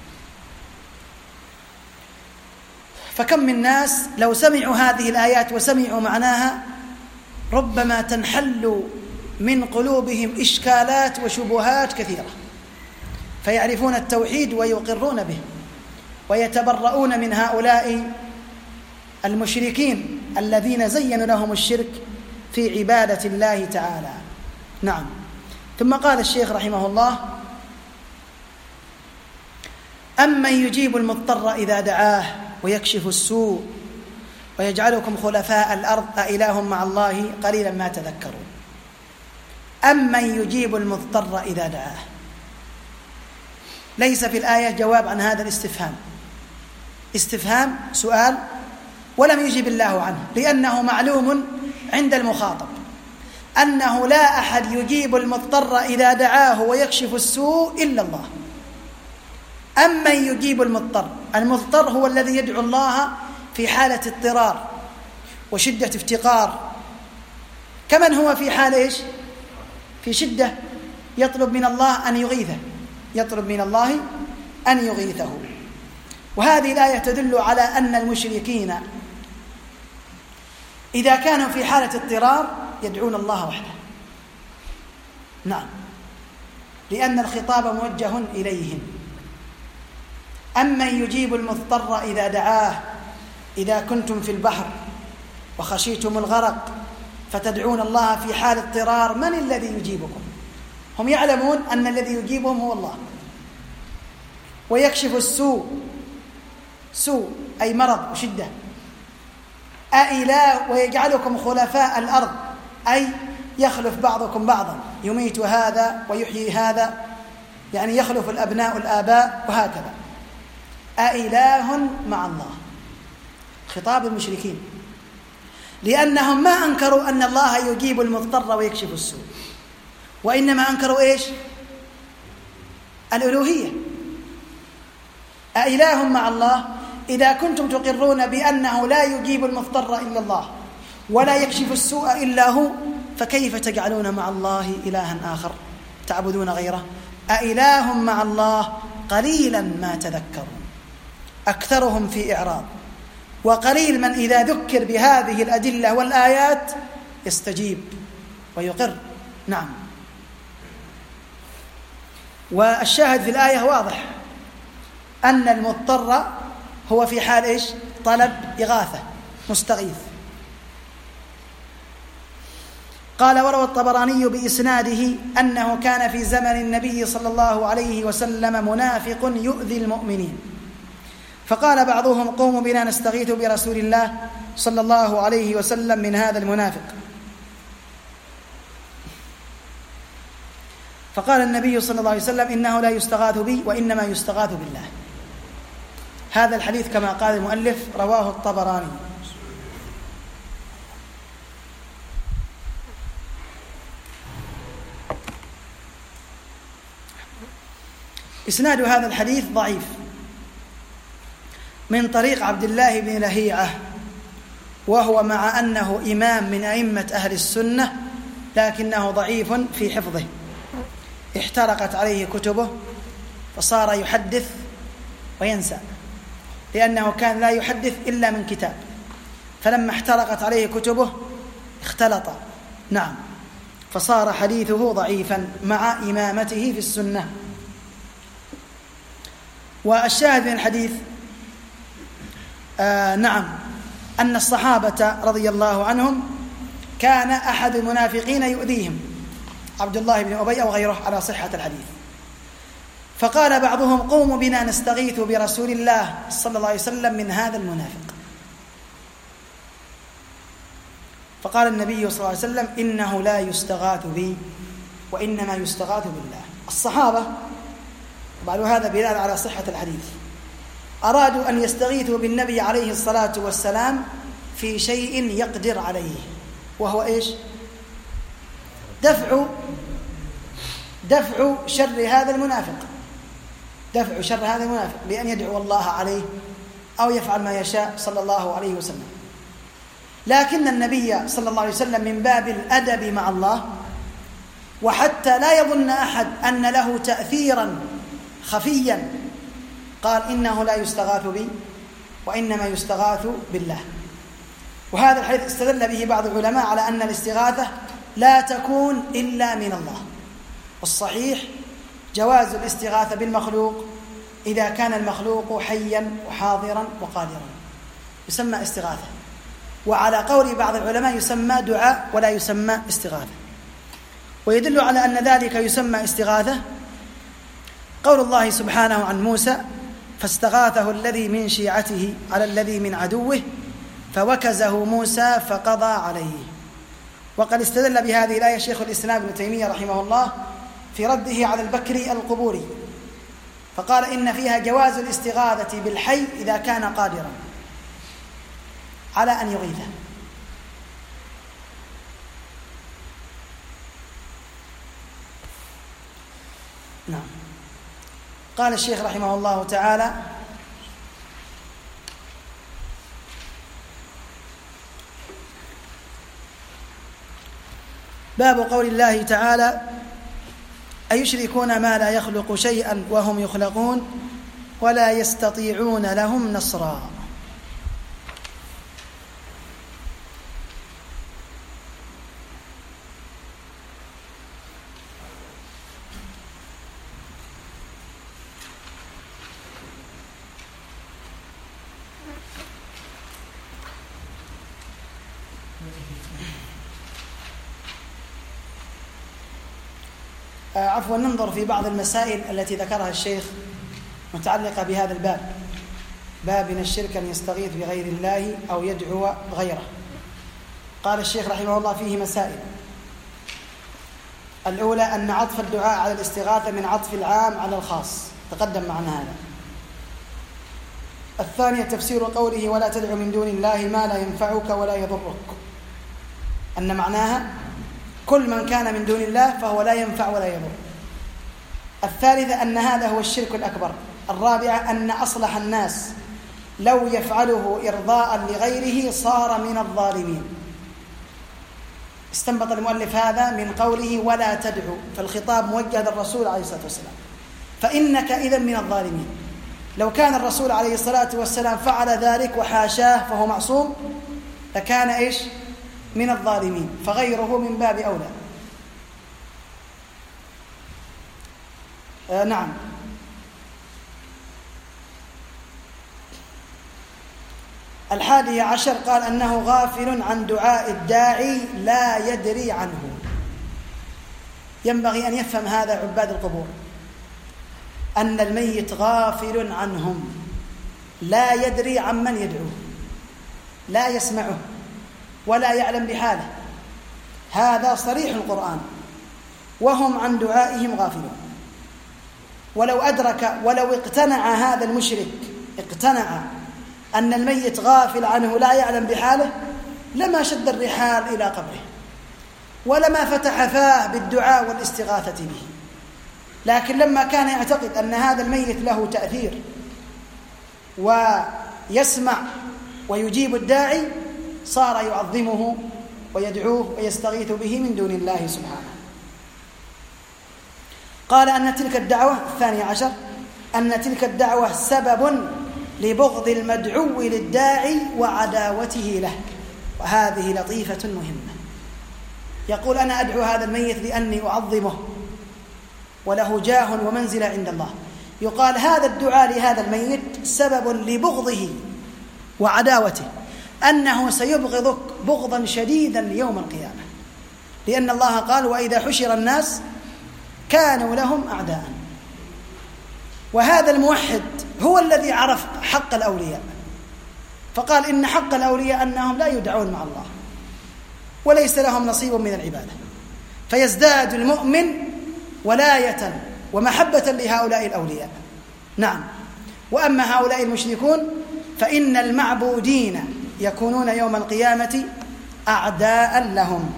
فكم من ناس لو سمعوا هذه الآيات وسمعوا معناها ربما تنحل من قلوبهم إشكالات وشبهات كثيرة، فيعرفون التوحيد ويقرون به ويتبرؤون من هؤلاء المشركين الذين زينوا لهم الشرك في عبادة الله تعالى. نعم. ثم قال الشيخ رحمه الله: أمن يجيب المضطر إذا دعاه ويكشف السوء ويجعلكم خلفاء الأرض أإله مع الله قليلا ما تذكرون. أمن يجيب المضطر إذا دعاه، ليس في الآية جواب عن هذا الاستفهام، استفهام سؤال ولم يجب الله عنه، لأنه معلوم عند المخاطب أنه لا أحد يجيب المضطر إذا دعاه ويكشف السوء إلا الله. أمن يجيب المضطر، المضطر هو الذي يدعو الله في حالة اضطرار وشدة افتقار، كمن هو في حال إيش؟ في شدة، يطلب من الله أن يغيثه، يطلب من الله أن يغيثه. وهذه الآية تدل على أن المشركين إذا كانوا في حالة اضطرار يدعون الله وحده. نعم، لأن الخطاب موجه إليهم. أمن يجيب المضطر إذا دعاه، إذا كنتم في البحر وخشيتم الغرق فتدعون الله في حال اضطرار، من الذي يجيبكم؟ هم يعلمون أن الذي يجيبهم هو الله. ويكشف السوء، سوء أي مرض وشدة. أإله ويجعلكم خلفاء الأرض، أي يخلف بعضكم بعضا، يميت هذا ويحيي هذا، يعني يخلف الأبناء الآباء وهكذا. أإله مع الله، خطاب المشركين، لأنهم ما أنكروا أن الله يجيب المضطر ويكشف السوء، وإنما أنكروا إيش؟ الألوهية. أإله مع الله، إذا كنتم تقرون بأنه لا يجيب المضطر إلا الله ولا يكشف السوء إلا هو، فكيف تجعلون مع الله إلها آخر تعبدون غيره؟ أإله مع الله قليلا ما تذكرون، أكثرهم في إعراض، وقليل من إذا ذكر بهذه الأدلة والآيات يستجيب ويقر. نعم. والشاهد في الآية واضح، أن المضطر هو في حال إيش؟ طلب إغاثة، مستغيث. قال: وروى الطبراني بإسناده أنه كان في زمن النبي صلى الله عليه وسلم منافق يؤذي المؤمنين، فقال بعضهم: قوموا بنا نستغيث برسول الله صلى الله عليه وسلم من هذا المنافق. فقال النبي صلى الله عليه وسلم: إنه لا يستغاث بي وإنما يستغاث بالله. هذا الحديث كما قال المؤلف رواه الطبراني. إسناد هذا الحديث ضعيف من طريق عبد الله بن لهيعة، وهو مع أنه إمام من أئمة أهل السنة لكنه ضعيف في حفظه، احترقت عليه كتبه فصار يحدث وينسى، لأنه كان لا يحدث إلا من كتاب، فلما احترقت عليه كتبه اختلط. نعم، فصار حديثه ضعيفا مع إمامته في السنة. والشاهد من الحديث نعم أن الصحابة رضي الله عنهم كان أحد المنافقين يؤذيهم، عبد الله بن أبي أو غيره على صحة الحديث. فقال بعضهم: قوموا بنا نستغيث برسول الله صلى الله عليه وسلم من هذا المنافق. فقال النبي صلى الله عليه وسلم: إنه لا يستغاث بي وإنما يستغاث بالله. الصحابة بعد هذا بناء على صحة الحديث أرادوا أن يستغيثوا بالنبي عليه الصلاة والسلام في شيء يقدر عليه، وهو إيش؟ دفع شر هذا المنافق، دفع شر هذا المنافق بأن يدعو الله عليه أو يفعل ما يشاء صلى الله عليه وسلم. لكن النبي صلى الله عليه وسلم من باب الأدب مع الله، وحتى لا يظن أحد أن له تأثيرا خفيا، قال: إنه لا يستغاث بي وإنما يستغاث بالله. وهذا الحديث استدل به بعض العلماء على أن الاستغاثة لا تكون إلا من الله، والصحيح جواز الاستغاثة بالمخلوق إذا كان المخلوق حيا وحاضرا وقادرا، يسمى استغاثة. وعلى قول بعض العلماء يسمى دعاء ولا يسمى استغاثة. ويدل على أن ذلك يسمى استغاثة قول الله سبحانه عن موسى: فاستغاثه الذي من شيعته على الذي من عدوه فوكزه موسى فقضى عليه. وقد استدل بهذه الآية شيخ الإسلام ابن تيمية رحمه الله في رده على البكري القبوري، فقال إن فيها جواز الاستغاثة بالحي إذا كان قادرا على أن يغيثه. نعم. قال الشيخ رحمه الله تعالى: باب قول الله تعالى: أيشركون ما لا يخلق شيئا وهم يخلقون ولا يستطيعون لهم نصرا. عفوا، ننظر في بعض المسائل التي ذكرها الشيخ متعلقة بهذا الباب، باب من الشرك أن يستغيث بغير الله أو يدعو غيره. قال الشيخ رحمه الله فيه مسائل. الأولى أن عطف الدعاء على الاستغاثة من عطف العام على الخاص، تقدم معنا هذا. الثانية تفسير قوله: ولا تدع من دون الله ما لا ينفعك ولا يضرك، أن معناها كل من كان من دون الله فهو لا ينفع ولا يضر. الثالثة أن هذا هو الشرك الأكبر. الرابعة أن أصلح الناس لو يفعله إرضاء لغيره صار من الظالمين. استنبط المؤلف هذا من قوله ولا تدعو، فالخطاب موجه للرسول عليه الصلاة والسلام، فإنك إذن من الظالمين. لو كان الرسول عليه الصلاة والسلام فعل ذلك وحاشاه فهو معصوم لكان إيش؟ من الظالمين، فغيره من باب أولى. نعم. الحادي عشر قال أنه غافل عن دعاء الداعي لا يدري عنه. ينبغي أن يفهم هذا عباد القبور، أن الميت غافل عنهم، لا يدري عمن يدعوه، لا يسمعه ولا يعلم بحاله. هذا صريح القرآن، وهم عن دعائهم غافلون. ولو أدرك ولو اقتنع هذا المشرك، اقتنع أن الميت غافل عنه لا يعلم بحاله، لما شد الرحال إلى قبره ولما فتح فاه بالدعاء والاستغاثة به. لكن لما كان يعتقد أن هذا الميت له تأثير ويسمع ويجيب الداعي صار يعظمه ويدعوه ويستغيث به من دون الله سبحانه. قال أن تلك الدعوة، الثاني عشر، أن تلك الدعوة سبب لبغض المدعو للداعي وعداوته له. وهذه لطيفة مهمة. يقول أنا أدعو هذا الميت لأني أعظمه وله جاه ومنزلة عند الله. يقال هذا الدعاء لهذا الميت سبب لبغضه وعداوته، أنه سيبغضك بغضا شديدا يوم القيامة، لأن الله قال وإذا حشر الناس كانوا لهم أعداء. وهذا الموحد هو الذي عرف حق الأولياء، فقال إن حق الأولياء أنهم لا يدعون مع الله وليس لهم نصيب من العبادة، فيزداد المؤمن ولاية ومحبة لهؤلاء الأولياء. نعم. وأما هؤلاء المشركون فإن المعبودين يكونون يوم القيامة أعداء لهم.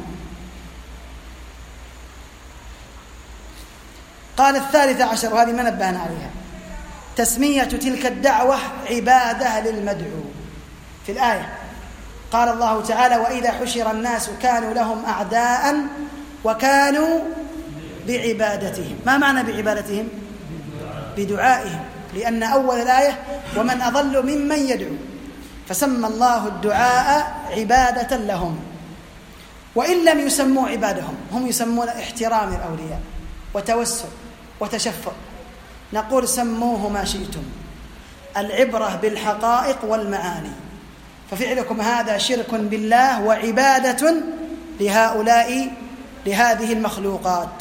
قال الثالث عشر، وهذه ما نبهنا عليها، تسمية تلك الدعوة عبادة للمدعو. في الآية قال الله تعالى وإذا حشر الناس كانوا لهم أعداء وكانوا بعبادتهم. ما معنى بعبادتهم؟ بدعائهم، لأن أول الآية ومن أضل ممن يدعو، فسمى الله الدعاء عبادة لهم. وإن لم يسموا عبادهم، هم يسمون احترام الأولياء وتوسل وتشفع، نقول سموه ما شئتم، العبرة بالحقائق والمعاني. ففعلكم هذا شرك بالله وعبادة لهذه المخلوقات.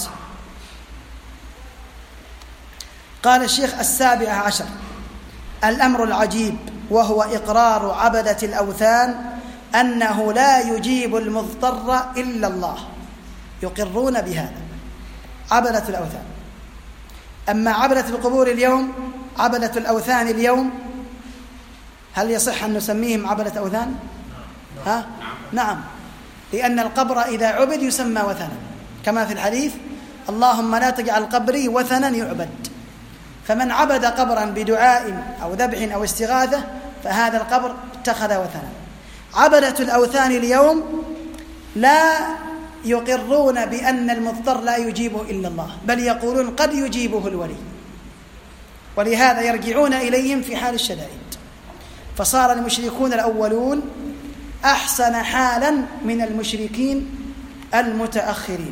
قال الشيخ 17 الأمر العجيب وهو إقرار عبدة الأوثان أنه لا يجيب المضطر إلا الله، يقرون بهذا عبدة الأوثان. أما عبدة القبور اليوم، عبدة الأوثان اليوم، هل يصح أن نسميهم عبدة أوثان؟ نعم، لأن القبر إذا عبد يسمى وثنا، كما في الحديث اللهم لا تجعل قبري وثنا يعبد. فمن عبد قبرا بدعاء أو ذبح أو استغاثة فهذا القبر اتخذ وثنا. عبدة الأوثان اليوم لا يقرون بأن المضطر لا يجيبه إلا الله، بل يقولون قد يجيبه الولي، ولهذا يرجعون إليهم في حال الشدائد. فصار المشركون الأولون أحسن حالا من المشركين المتأخرين.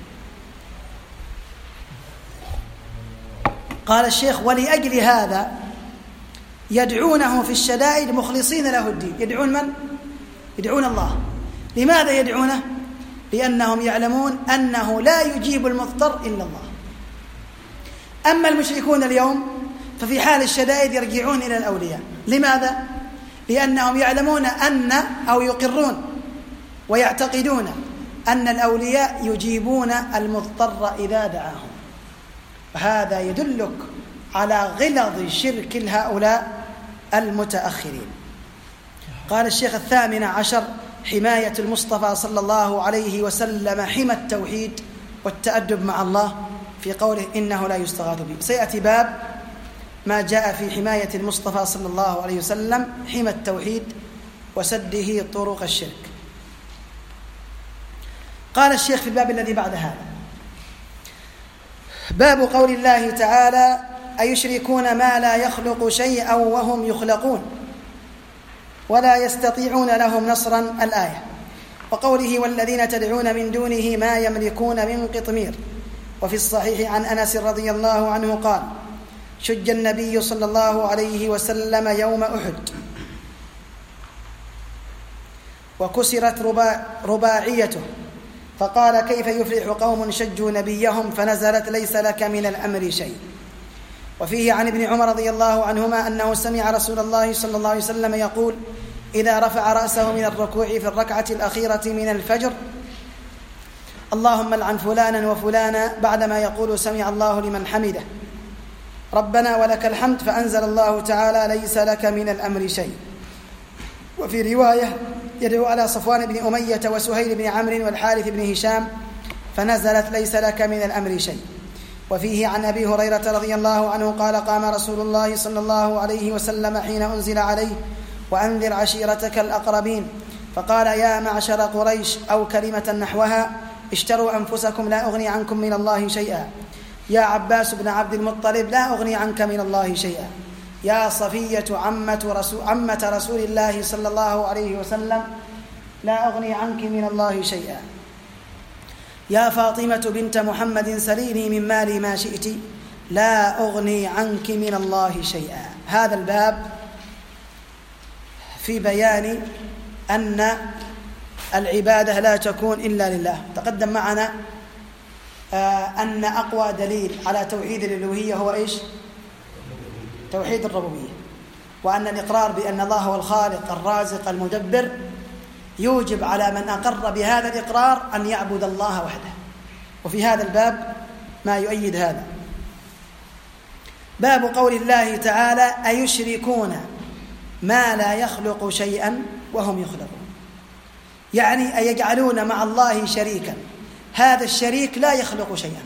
قال الشيخ ولأجل هذا يدعونه في الشدائد مخلصين له الدين. يدعون من؟ يدعون الله. لماذا يدعونه؟ لأنهم يعلمون أنه لا يجيب المضطر إلا الله. أما المشركون اليوم ففي حال الشدائد يرجعون إلى الأولياء. لماذا؟ لأنهم يعلمون أو يقرون ويعتقدون أن الأولياء يجيبون المضطر إذا دعاهم. فهذا يدلك على غلظ شرك هؤلاء المتأخرين. قال الشيخ 18 حماية المصطفى صلى الله عليه وسلم حمى التوحيد والتأدب مع الله في قوله إنه لا يستغاث به. سيأتي باب ما جاء في حماية المصطفى صلى الله عليه وسلم حمى التوحيد وسده طرق الشرك. قال الشيخ في الباب الذي بعد هذا باب قول الله تعالى أيشركون ما لا يخلق شيئا وهم يخلقون ولا يستطيعون لهم نصرا الآية. وقوله والذين تدعون من دونه ما يملكون من قطمير. وفي الصحيح عن أنس رضي الله عنه قال شج النبي صلى الله عليه وسلم يوم أحد وكسرت رباعيته فقال كيف يفلح قوم شجوا نبيهم فنزلت ليس لك من الأمر شيء. وفيه عن ابن عمر رضي الله عنهما أنه سمع رسول الله صلى الله عليه وسلم يقول إذا رفع رأسه من الركوع في الركعة الأخيرة من الفجر اللهم لعن فلانا وفلانا بعدما يقول سمع الله لمن حمده ربنا ولك الحمد فأنزل الله تعالى ليس لك من الأمر شيء. وفي رواية يدعو على صفوان بن أمية وسهيل بن عمرو والحارث بن هشام فنزلت ليس لك من الأمر شيء. وفيه عن أبي هريرة رضي الله عنه قال قام رسول الله صلى الله عليه وسلم حين أنزل عليه وأنذر عشيرتك الأقربين فقال يا معشر قريش أو كلمة نحوها اشتروا أنفسكم لا أغني عنكم من الله شيئا. يا عباس بن عبد المطلب لا أغني عنك من الله شيئا. يا صفية عمة رسول الله صلى الله عليه وسلم لا أغني عنك من الله شيئا. يا فاطمة بنت محمد سليني من مالي ما شئت لا أغني عنك من الله شيئا. هذا الباب في بيان أن العبادة لا تكون إلا لله. تقدم معنا أن أقوى دليل على توحيد الألوهية هو إيش؟ توحيد الربوبية، وأن الإقرار بأن الله هو الخالق الرازق المدبر يوجب على من أقر بهذا الإقرار أن يعبد الله وحده. وفي هذا الباب ما يؤيد هذا باب قول الله تعالى أيشركون ما لا يخلق شيئا وهم يخلقون، يعني أيجعلون مع الله شريكا هذا الشريك لا يخلق شيئا،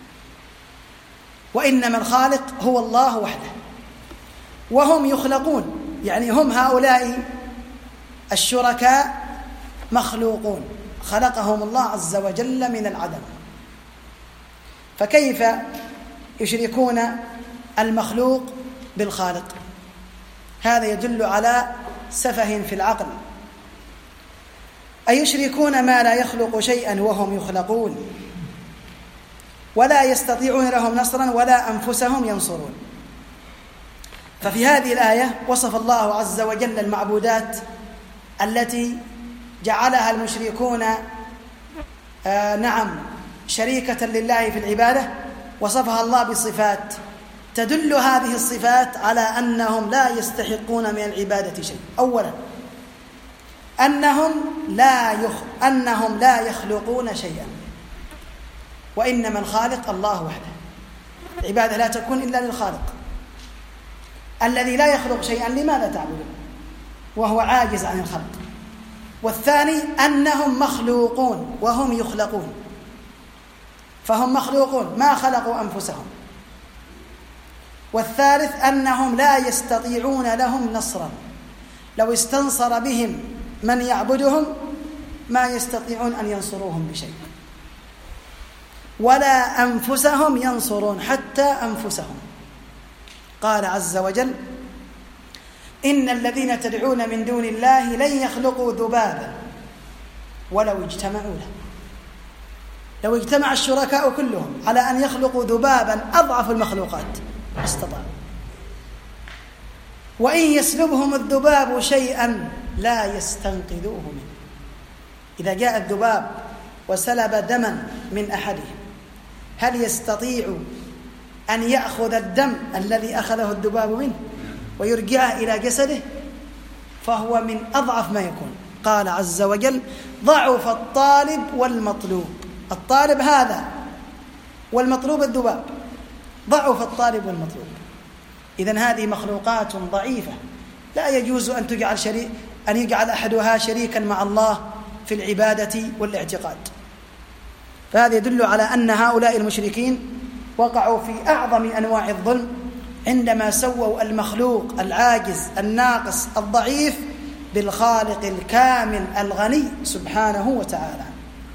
وإنما الخالق هو الله وحده، وهم يخلقون يعني هم هؤلاء الشركاء مخلوقون خلقهم الله عز وجل من العدم. فكيف يشركون المخلوق بالخالق؟ هذا يدل على سفه في العقل. أيشركون ما لا يخلق شيئا وهم يخلقون ولا يستطيعون لهم نصرا ولا أنفسهم ينصرون. ففي هذه الآية وصف الله عز وجل المعبودات التي جعلها المشركون شريكة لله في العبادة وصفها الله بصفات تدل هذه الصفات على أنهم لا يستحقون من العبادة شيء. أولا أنهم لا يخلقون شيئا، وإنما الخالق الله وحده. العبادة لا تكون إلا للخالق الذي لا يخلق شيئا، لماذا تعبدون وهو عاجز عن الخلق؟ والثاني أنهم مخلوقون وهم يخلقون، فهم مخلوقون ما خلقوا أنفسهم. والثالث أنهم لا يستطيعون لهم نصرا، لو استنصر بهم من يعبدهم ما يستطيعون أن ينصروهم بشيء، ولا أنفسهم ينصرون حتى أنفسهم. قال عز وجل: إن الذين تدعون من دون الله لن يخلقوا ذبابا ولو اجتمعوا له. لو اجتمع الشركاء كلهم على أن يخلقوا ذبابا أضعف المخلوقات ما استطاعوا. وإن يسلبهم الذباب شيئا لا يستنقذوه منه. إذا جاء الذباب وسلب دما من أحدهم، هل يستطيع أن يأخذ الدم الذي أخذه الذباب منه ويرجعه إلى جسده؟ فهو من أضعف ما يكون. قال عز وجل: ضعف الطالب والمطلوب. الطالب هذا والمطلوب الذباب، ضعف الطالب والمطلوب. إذن هذه مخلوقات ضعيفة لا يجوز أن يجعل أحدها شريكا مع الله في العبادة والاعتقاد. فهذا يدل على أن هؤلاء المشركين وقعوا في أعظم أنواع الظلم عندما سووا المخلوق العاجز الناقص الضعيف بالخالق الكامل الغني سبحانه وتعالى.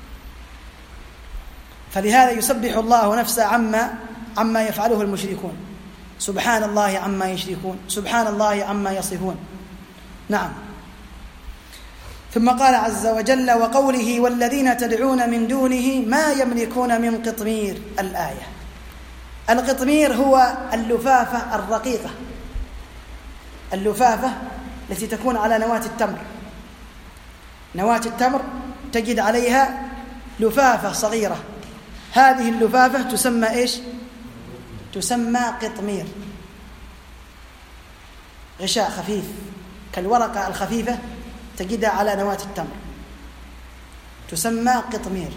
فلهذا يسبح الله نفسه عما يفعله المشركون. سبحان الله عما يشركون، سبحان الله عما يصفون. نعم. ثم قال عز وجل: وقوله: والذين تدعون من دونه ما يملكون من قطمير. الآية. القطمير هو اللفافة الرقيقة، اللفافة التي تكون على نواة التمر. نواة التمر تجد عليها لفافة صغيرة، هذه اللفافة تسمى إيش؟ تسمى قطمير. غشاء خفيف كالورقة الخفيفة تجدها على نواة التمر، تسمى قطمير.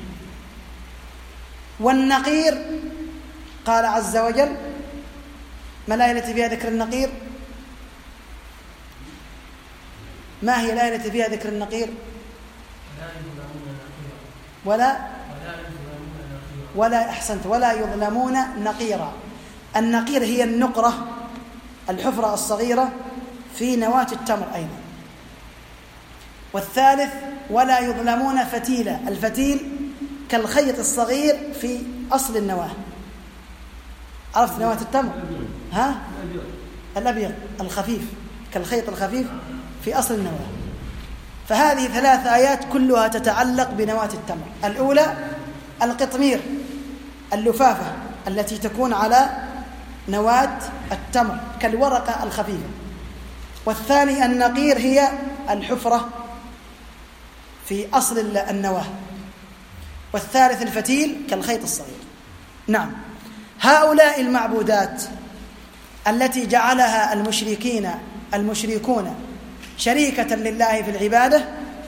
والنقير قال عز وجل: ما الآية التي فيها ذكر النقير؟ ما هي الآية التي فيها ذكر النقير؟ ولا أحسنت، ولا يظلمون نقيرا. النقير هي النقرة، الحفرة الصغيرة في نواة التمر أيضا. والثالث: ولا يظلمون فتيلا. الفتيل كالخيط الصغير في أصل النواة. عرفت نواة التمر؟ الأبيض الخفيف كالخيط الخفيف في أصل النواة. فهذه 3 آيات كلها تتعلق بنواة التمر. الأولى القطمير، اللفافة التي تكون على نواة التمر كالورقة الخفيفة. والثاني النقير هي الحفرة في أصل النواة. والثالث الفتيل كالخيط الصغير. نعم. هؤلاء المعبودات التي جعلها المشركون شريكة لله في العبادة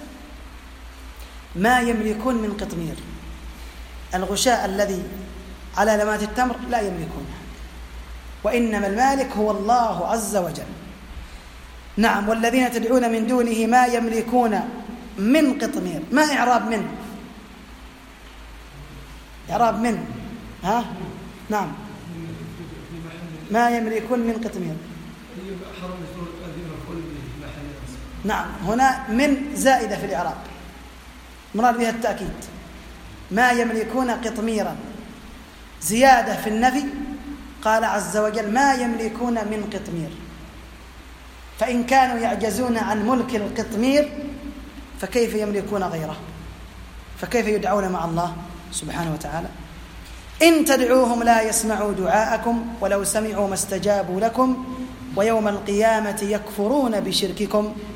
ما يملكون من قطمير. الغشاء الذي على نواة التمر لا يملكونه، وإنما المالك هو الله عز وجل. نعم. والذين تدعون من دونه ما يملكون من قطمير. ما إعراب من؟ إعراب من؟ نعم. ما يملكون من قطمير. نعم. هنا من زائدة في الإعراب مراد بها التأكيد. ما يملكون قطميرا زيادة في النفي. قال عز وجل: ما يملكون من قطمير. فإن كانوا يعجزون عن ملك القطمير فكيف يملكون غيره؟ فكيف يدعون مع الله سبحانه وتعالى؟ إن تدعوهم لا يسمعوا دعاءكم ولو سمعوا ما استجابوا لكم ويوم القيامة يكفرون بشرككم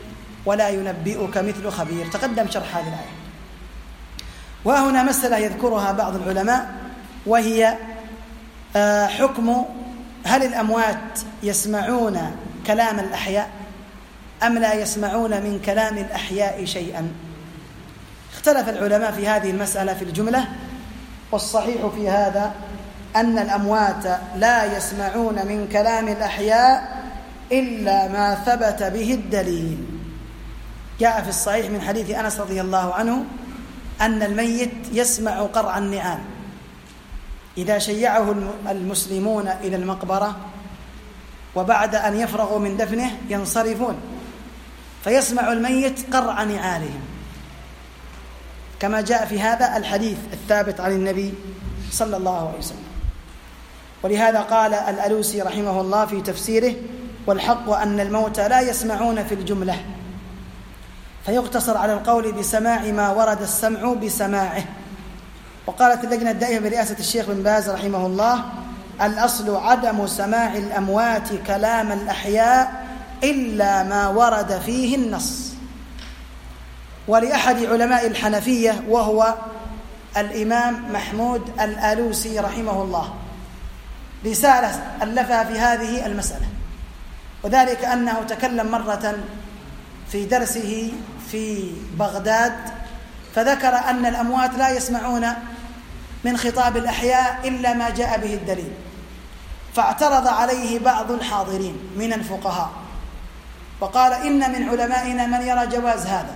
ولا ينبئك مثل خبير. تقدم شرح هذه الآية. وهنا مسألة يذكرها بعض العلماء، وهي حكم هل الأموات يسمعون كلام الأحياء أم لا يسمعون من كلام الأحياء شيئا. اختلف العلماء في هذه المسألة في الجملة، والصحيح في هذا أن الأموات لا يسمعون من كلام الأحياء إلا ما ثبت به الدليل. جاء في الصحيح من حديث أنس رضي الله عنه أن الميت يسمع قرع النعال إذا شيعه المسلمون إلى المقبرة، وبعد أن يفرغوا من دفنه ينصرفون فيسمع الميت قرع نعالهم، كما جاء في هذا الحديث الثابت عن النبي صلى الله عليه وسلم. ولهذا قال الألوسي رحمه الله في تفسيره: والحق أن الموتى لا يسمعون في الجملة، فيقتصر على القول بسماع ما ورد السمع بسماعه. وقالت اللجنة الدائمة برئاسة الشيخ بن باز رحمه الله: الأصل عدم سماع الأموات كلام الأحياء إلا ما ورد فيه النص. ولأحد علماء الحنفية وهو الإمام محمود الألوسي رحمه الله رسالة ألفها في هذه المسألة، وذلك أنه تكلم مرة في درسه في بغداد فذكر أن الأموات لا يسمعون من خطاب الأحياء إلا ما جاء به الدليل، فاعترض عليه بعض الحاضرين من الفقهاء وقال: إن من علمائنا من يرى جواز هذا.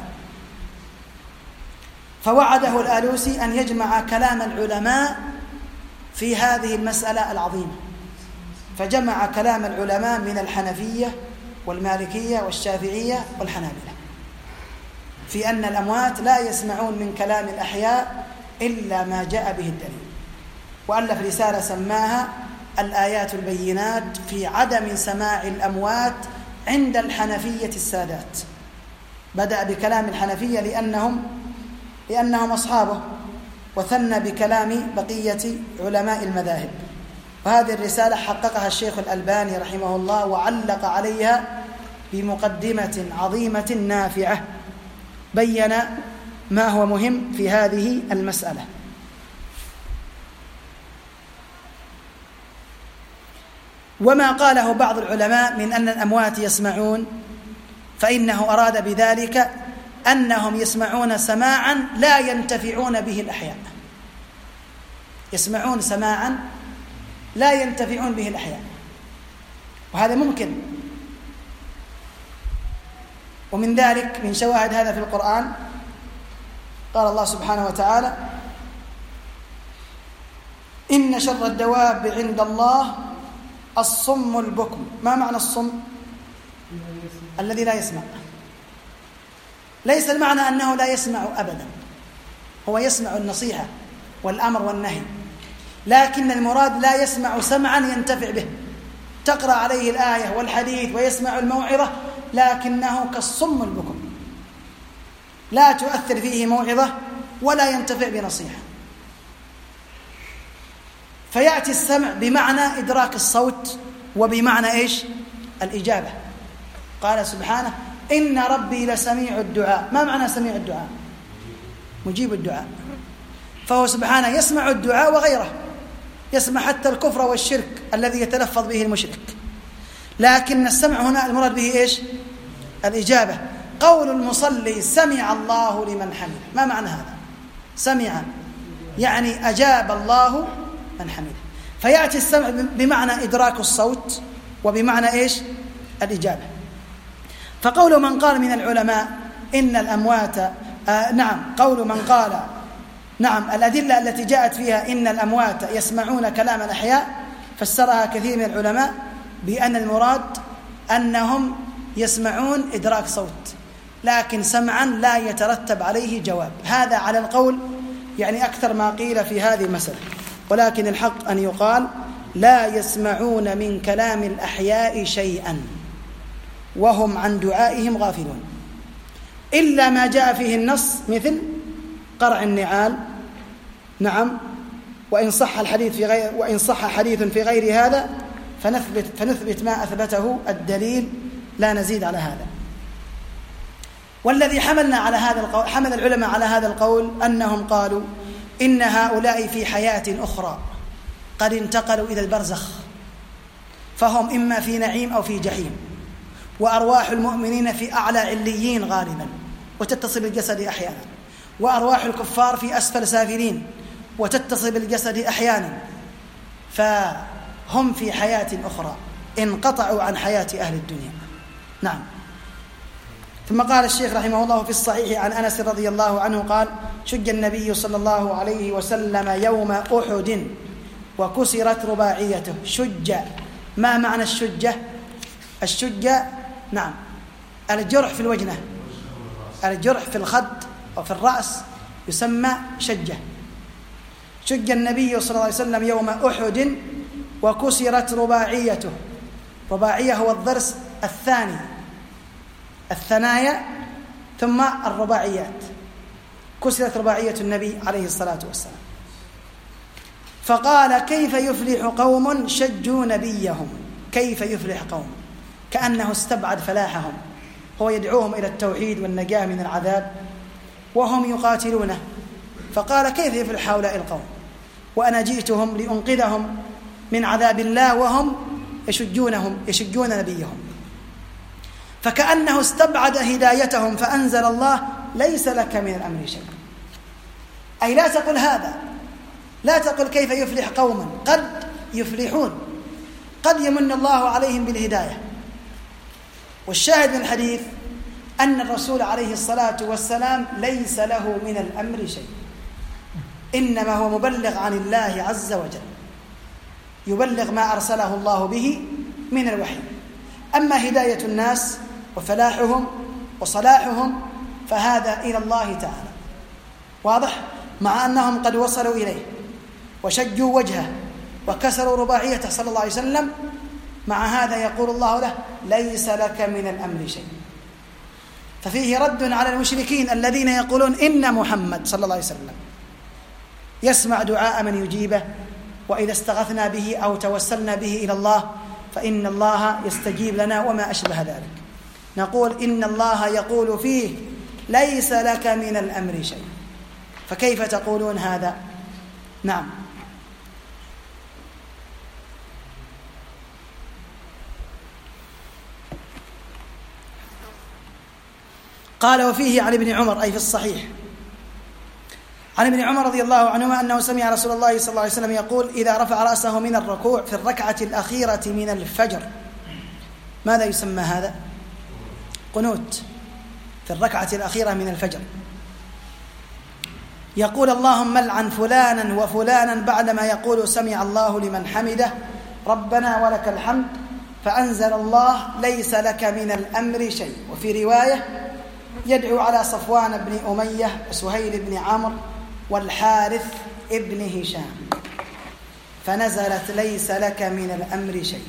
فوعده الآلوسي أن يجمع كلام العلماء في هذه المسألة العظيمة، فجمع كلام العلماء من الحنفية والمالكية والشافعية والحنابلة في أن الأموات لا يسمعون من كلام الأحياء إلا ما جاء به الدليل، وألف رسالة سماها الآيات البينات في عدم سماع الأموات عند الحنفية السادات. بدأ بكلام الحنفية لأنهم أصحابه، وثنى بكلام بقية علماء المذاهب. وهذه الرسالة حققها الشيخ الألباني رحمه الله، وعلق عليها بمقدمة عظيمة نافعة بين ما هو مهم في هذه المسألة. وما قاله بعض العلماء من أن الأموات يسمعون، فإنه أراد بذلك أنهم يسمعون سماعا لا ينتفعون به الأحياء، يسمعون سماعا لا ينتفعون به الأحياء، وهذا ممكن. ومن ذلك من شواهد هذا في القرآن قال الله سبحانه وتعالى: إن شر الدواب عند الله الصم البكم. ما معنى الصم؟ الذي لا يسمع. ليس المعنى أنه لا يسمع أبدا، هو يسمع النصيحة والأمر والنهي، لكن المراد لا يسمع سمعا ينتفع به. تقرأ عليه الآية والحديث ويسمع الموعظة، لكنه كالصم البكم، لا تؤثر فيه موعظة ولا ينتفع بنصيحة. فيأتي السمع بمعنى إدراك الصوت وبمعنى إيش؟ الإجابة. قال سبحانه: إن ربي لسميع الدعاء. ما معنى سميع الدعاء؟ مجيب الدعاء. فهو سبحانه يسمع الدعاء وغيره، يسمع حتى الكفر والشرك الذي يتلفظ به المشرك، لكن السمع هنا المراد به إيش؟ الإجابة. قول المصلي: سمع الله لمن حمده. ما معنى هذا؟ سمع يعني أجاب الله من حمده. فيأتي السمع بمعنى إدراك الصوت وبمعنى إيش؟ الإجابة. فقول من قال من العلماء إن الأموات قول من قال الأدلة التي جاءت فيها إن الأموات يسمعون كلام الأحياء فسرها كثير من العلماء بأن المراد أنهم يسمعون إدراك صوت، لكن سمعا لا يترتب عليه جواب. هذا على القول يعني أكثر ما قيل في هذه المسألة، ولكن الحق أن يقال: لا يسمعون من كلام الأحياء شيئا وهم عن دعائهم غافلون، إلا ما جاء فيه النص مثل قرع النعال. وإن صح حديث في غير هذا فنثبت ما أثبته الدليل، لا نزيد على هذا. والذي حمل العلماء على هذا القول أنهم قالوا إن هؤلاء في حياة أخرى قد انتقلوا إلى البرزخ، فهم إما في نعيم أو في جحيم، وأرواح المؤمنين في أعلى عليين غالبا وتتصل بالجسد أحيانا، وأرواح الكفار في أسفل سافلين وتتصل بالجسد أحيانا، فهم في حياة أخرى انقطعوا عن حياة أهل الدنيا. نعم. ثم قال الشيخ رحمه الله في الصحيح عن أنس رضي الله عنه قال: شج النبي صلى الله عليه وسلم يوم أحد وكسرت رباعيته. شج، ما معنى الشجة؟ الشجة نعم الجرح في الوجنة، الجرح في الخد أو في الرأس يسمى شجة. شج النبي صلى الله عليه وسلم يوم أحد وكسرت رباعيته. رباعية هو الضرس الثاني، الثنايا ثم الرباعيات. كسرت رباعية النبي عليه الصلاة والسلام. فقال: كيف يفلح قوم شجوا نبيهم؟ كيف يفلح قوم؟ كأنه استبعد فلاحهم، هو يدعوهم إلى التوحيد والنجاة من العذاب وهم يقاتلونه، فقال: كيف يفلح هؤلاء القوم وأنا جئتهم لأنقذهم من عذاب الله وهم يشجون نبيهم؟ فكأنه استبعد هدايتهم، فأنزل الله: ليس لك من الأمر شيء. أي لا تقل هذا، لا تقل كيف يفلح قوما، قد يفلحون، قد يمن الله عليهم بالهداية. والشاهد من الحديث أن الرسول عليه الصلاة والسلام ليس له من الأمر شيء، إنما هو مبلغ عن الله عز وجل، يبلغ ما أرسله الله به من الوحي. أما هداية الناس وفلاحهم وصلاحهم فهذا إلى الله تعالى، واضح؟ مع أنهم قد وصلوا إليه وشجوا وجهه وكسروا رباعيته صلى الله عليه وسلم، مع هذا يقول الله له: ليس لك من الأمر شيء. ففيه رد على المشركين الذين يقولون إن محمد صلى الله عليه وسلم يسمع دعاء من يجيبه، وإذا استغثنا به أو توسلنا به إلى الله فإن الله يستجيب لنا وما أشبه ذلك. نقول إن الله يقول فيه: ليس لك من الأمر شيء، فكيف تقولون هذا؟ نعم. قال: وفيه عن ابن عمر، أي في الصحيح، عن ابن عمر رضي الله عنهما أنه سمع رسول الله صلى الله عليه وسلم يقول: إذا رفع رأسه من الركوع في الركعة الأخيرة من الفجر. ماذا يسمى هذا؟ قنوت في الركعة الأخيرة من الفجر. يقول: اللهم لعن فلانا وفلانا، بعدما يقول: سمع الله لمن حمده ربنا ولك الحمد، فأنزل الله: ليس لك من الأمر شيء. وفي رواية: يدعو على صفوان بن أمية وسهيل بن عمرو والحارث ابن هشام، فنزلت: ليس لك من الأمر شيء.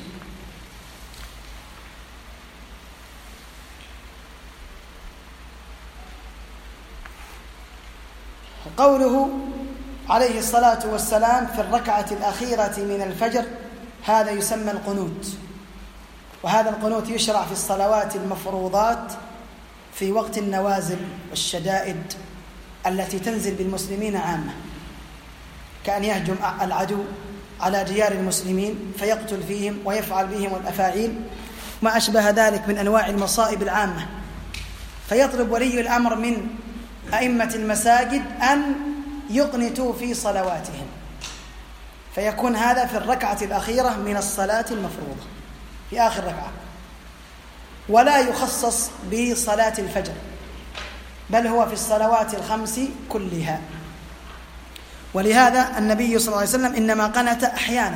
قوله عليه الصلاة والسلام في الركعة الأخيرة من الفجر، هذا يسمى القنوت. وهذا القنوت يشرع في الصلوات المفروضات في وقت النوازل والشدائد التي تنزل بالمسلمين عامة، كأن يهجم العدو على ديار المسلمين فيقتل فيهم ويفعل بهم الأفاعيل ما أشبه ذلك من أنواع المصائب العامة، فيطلب ولي الأمر من أئمة المساجد أن يقنتوا في صلواتهم، فيكون هذا في الركعة الأخيرة من الصلاة المفروضة في آخر ركعة، ولا يخصص بصلاة الفجر، بل هو في الصلوات الخمس كلها. ولهذا النبي صلى الله عليه وسلم إنما قنت أحيانا،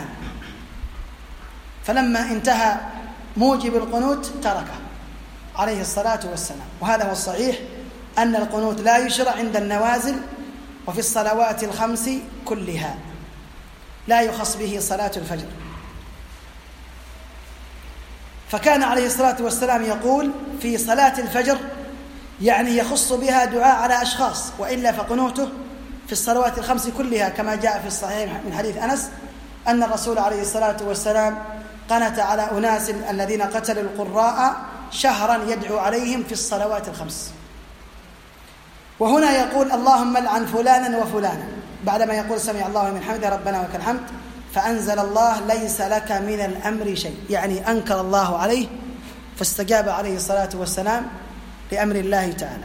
فلما انتهى موجب القنوت تركه عليه الصلاة والسلام. وهذا هو الصحيح، أن القنوت لا يشرع عند النوازل وفي الصلوات الخمس كلها، لا يخص به صلاة الفجر. فكان عليه الصلاة والسلام يقول في صلاة الفجر، يعني يخص بها دعاء على أشخاص، وإلا فقنوته في الصلوات الخمس كلها، كما جاء في الصحيح من حديث أنس أن الرسول عليه الصلاة والسلام قنت على أناس الذين قتلوا القراء شهرا يدعو عليهم في الصلوات الخمس. وهنا يقول اللهم لعن فلانا وفلانا بعدما يقول سمع الله لمن حمده ربنا ولك الحمد، فأنزل الله ليس لك من الأمر شيء، يعني أنكر الله عليه فاستجاب عليه الصلاة والسلام لأمر الله تعالى.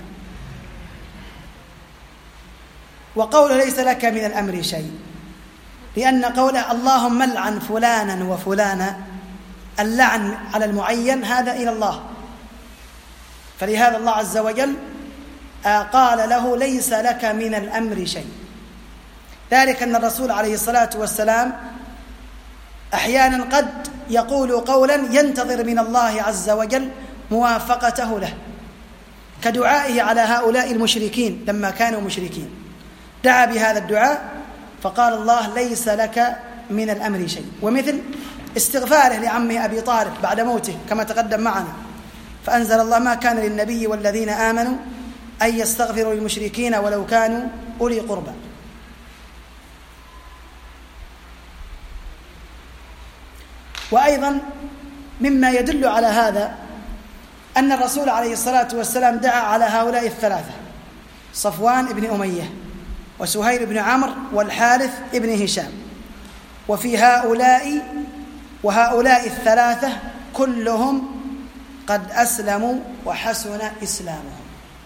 وقوله ليس لك من الأمر شيء لأن قوله اللهم لعن فلانا وفلانا، اللعن على المعين هذا إلى الله، فلهذا الله عز وجل قال له ليس لك من الأمر شيء. ذلك أن الرسول عليه الصلاة والسلام أحيانا قد يقول قولا ينتظر من الله عز وجل موافقته له، كدعائه على هؤلاء المشركين لما كانوا مشركين، دعا بهذا الدعاء فقال الله ليس لك من الأمر شيء. ومثل استغفاره لعمه أبي طالب بعد موته كما تقدم معنا، فأنزل الله ما كان للنبي والذين آمنوا أن يستغفروا للمشركين ولو كانوا أولي قربى. وأيضا مما يدل على هذا أن الرسول عليه الصلاة والسلام دعا على هؤلاء الثلاثة، صفوان بن أمية وسهيل بن عمرو والحارث بن هشام، وفي هؤلاء الثلاثة كلهم قد أسلموا وحسن إسلامهم.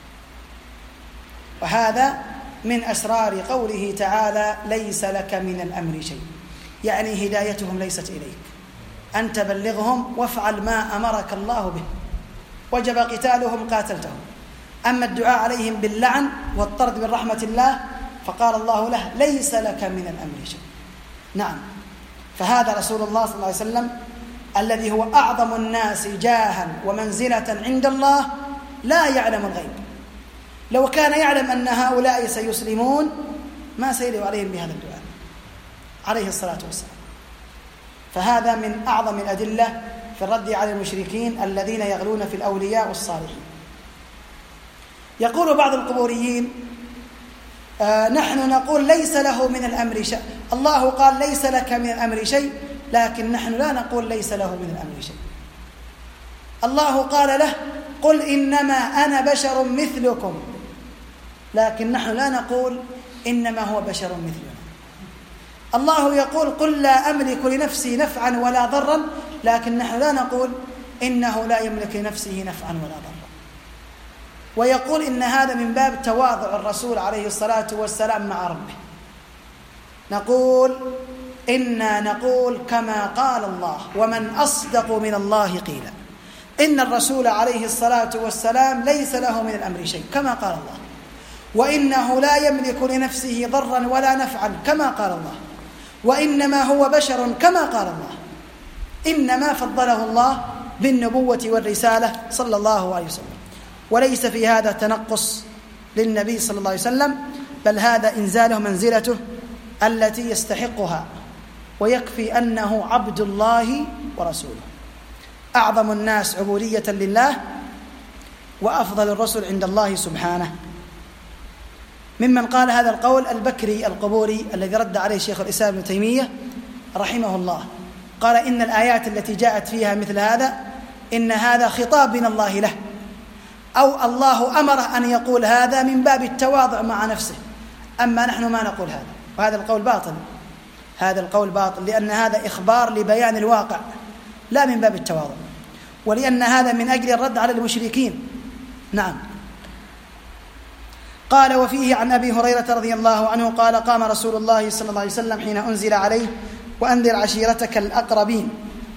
وهذا من أسرار قوله تعالى ليس لك من الأمر شيء، يعني هدايتهم ليست إليك، أنت بلغهم وافعل ما أمرك الله به، وجب قتالهم قاتلتهم. أما الدعاء عليهم باللعن والطرد من رحمة الله فقال الله له ليس لك من الأمر شيء. نعم، فهذا رسول الله صلى الله عليه وسلم الذي هو أعظم الناس جاها ومنزلة عند الله لا يعلم الغيب، لو كان يعلم أن هؤلاء سيسلمون ما سيدعو عليهم بهذا الدعاء عليه الصلاة والسلام. فهذا من أعظم الأدلة في الرد على المشركين الذين يغلون في الأولياء والصالحين. يقول بعض القبوريين نحن نقول ليس له من الأمر شيء، الله قال ليس لك من الأمر شيء، لكن نحن لا نقول ليس له من الأمر شيء. الله قال له قل إنما أنا بشر مثلكم، لكن نحن لا نقول إنما هو بشر مثلنا. الله يقول قل لا أملك لنفسي نفعا ولا ضرا، لكن نحن لا نقول إنه لا يملك لنفسه نفعا ولا ضرا. ويقول إن هذا من باب تواضع الرسول عليه الصلاة والسلام مع ربه، نقول إنا نقول كما قال الله ومن أصدق من الله قيلا. إن الرسول عليه الصلاة والسلام ليس له من الأمر شيء كما قال الله، وإنه لا يملك لنفسه ضرا ولا نفعا كما قال الله، وإنما هو بشر كما قال الله، إنما فضله الله بالنبوة والرسالة صلى الله عليه وسلم. وليس في هذا تنقص للنبي صلى الله عليه وسلم، بل هذا إنزاله منزلته التي يستحقها، ويكفي أنه عبد الله ورسوله، أعظم الناس عبودية لله وأفضل الرسل عند الله سبحانه. ممن قال هذا القول البكري القبوري الذي رد عليه شيخ الإسلام ابن تيمية رحمه الله، قال إن الآيات التي جاءت فيها مثل هذا إن هذا خطاب من الله له، أو الله أمره أن يقول هذا من باب التواضع مع نفسه، أما نحن ما نقول هذا. وهذا القول باطل، هذا القول باطل، لأن هذا إخبار لبيان الواقع لا من باب التواضع، ولأن هذا من أجل الرد على المشركين. نعم. قال وفيه عن أبي هريرة رضي الله عنه قال قام رسول الله صلى الله عليه وسلم حين أنزل عليه وأنذر عشيرتك الأقربين،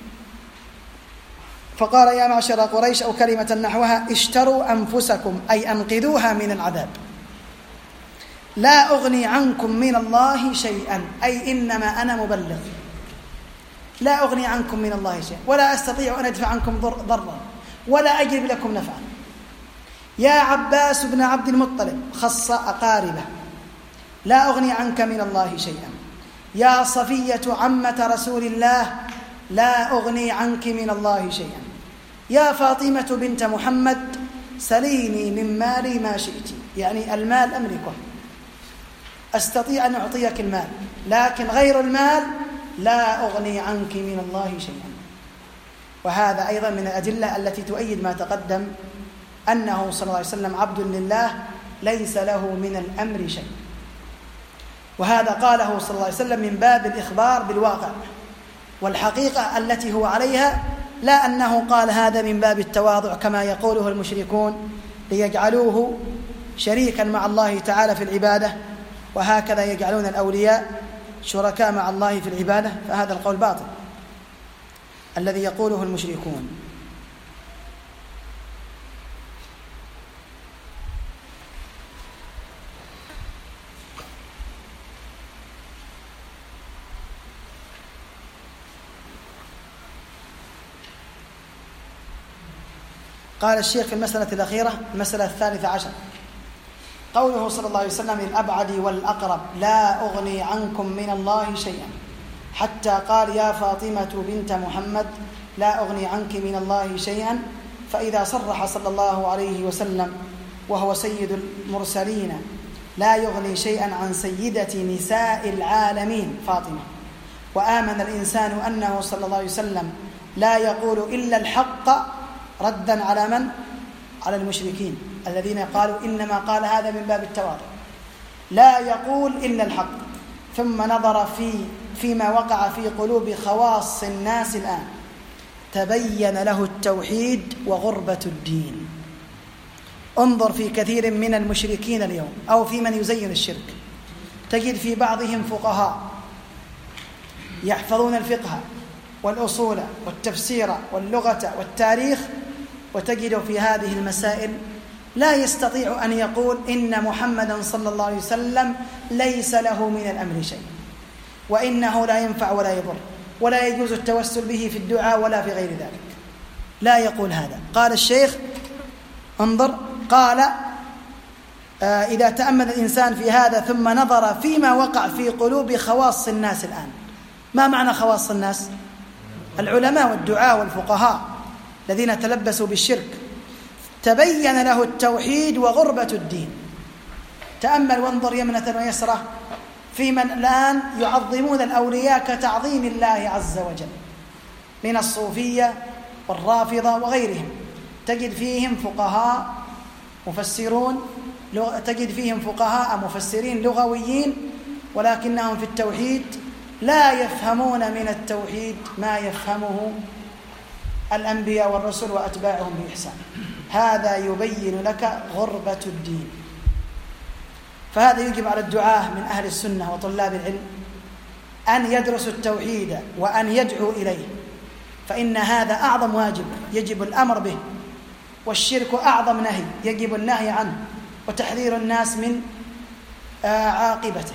فقال يا معشر قريش أو كلمة نحوها اشتروا أنفسكم أي أنقذوها من العذاب، لا أغني عنكم من الله شيئا أي إنما أنا مبلغ، لا أغني عنكم من الله شيئا ولا أستطيع أن أدفع عنكم ضرا ولا أجلب لكم نفعا. يا عباس بن عبد المطلب خص أقاربه لا أغني عنك من الله شيئا. يا صفية عمة رسول الله لا أغني عنك من الله شيئا. يا فاطمة بنت محمد سليني من مالي ما شئت، يعني المال أملكه، أستطيع أن أعطيك المال، لكن غير المال لا أغني عنك من الله شيئا. وهذا أيضا من الأدلة التي تؤيد ما تقدم أنه صلى الله عليه وسلم عبد لله ليس له من الأمر شيء. وهذا قاله صلى الله عليه وسلم من باب الإخبار بالواقع والحقيقة التي هو عليها، لا أنه قال هذا من باب التواضع كما يقوله المشركون ليجعلوه شريكا مع الله تعالى في العبادة، وهكذا يجعلون الأولياء شركاء مع الله في العبادة. فهذا القول باطل الذي يقوله المشركون. قال الشيخ في المسألة الأخيرة، المسألة 13، قوله صلى الله عليه وسلم للأبعد والأقرب: لا أغني عنكم من الله شيئا، حتى قال: يا فاطمة بنت محمد لا أغني عنك من الله شيئا. فإذا صرح صلى الله عليه وسلم وهو سيد المرسلين لا يغني شيئا عن سيدة نساء العالمين فاطمة، وآمن الإنسان أنه صلى الله عليه وسلم لا يقول إلا الحق، ردا على من؟ على المشركين الذين قالوا إنما قال هذا من باب التواضع، لا يقول إلا الحق. ثم نظر فيما وقع في قلوب خواص الناس الآن، تبين له التوحيد وغربة الدين. انظر في كثير من المشركين اليوم أو في من يزين الشرك، تجد في بعضهم فقهاء يحفظون الفقه والأصول والتفسير واللغة والتاريخ، وتجد في هذه المسائل لا يستطيع أن يقول إن محمدا صلى الله عليه وسلم ليس له من الأمر شيء، وإنه لا ينفع ولا يضر، ولا يجوز التوسل به في الدعاء ولا في غير ذلك. لا يقول هذا. قال الشيخ انظر، قال: إذا تأمل الإنسان في هذا ثم نظر فيما وقع في قلوب خواص الناس الآن. ما معنى خواص الناس؟ العلماء والدعاء والفقهاء الذين تلبسوا بالشرك، تبين له التوحيد وغربة الدين. تأمل وانظر يمنة ويسرة في من الآن يعظمون الأولياء كتعظيم الله عز وجل من الصوفية والرافضة وغيرهم. تجد فيهم فقهاء مفسرون، تجد فيهم فقهاء مفسرين لغويين، ولكنهم في التوحيد لا يفهمون من التوحيد ما يفهمه الأنبياء والرسل وأتباعهم بإحسان. هذا يبين لك غربة الدين. فهذا يجب على الدعاة من أهل السنة وطلاب العلم أن يدرسوا التوحيد وأن يدعوا إليه، فإن هذا أعظم واجب يجب الأمر به، والشرك أعظم نهي يجب النهي عنه وتحذير الناس من عاقبته.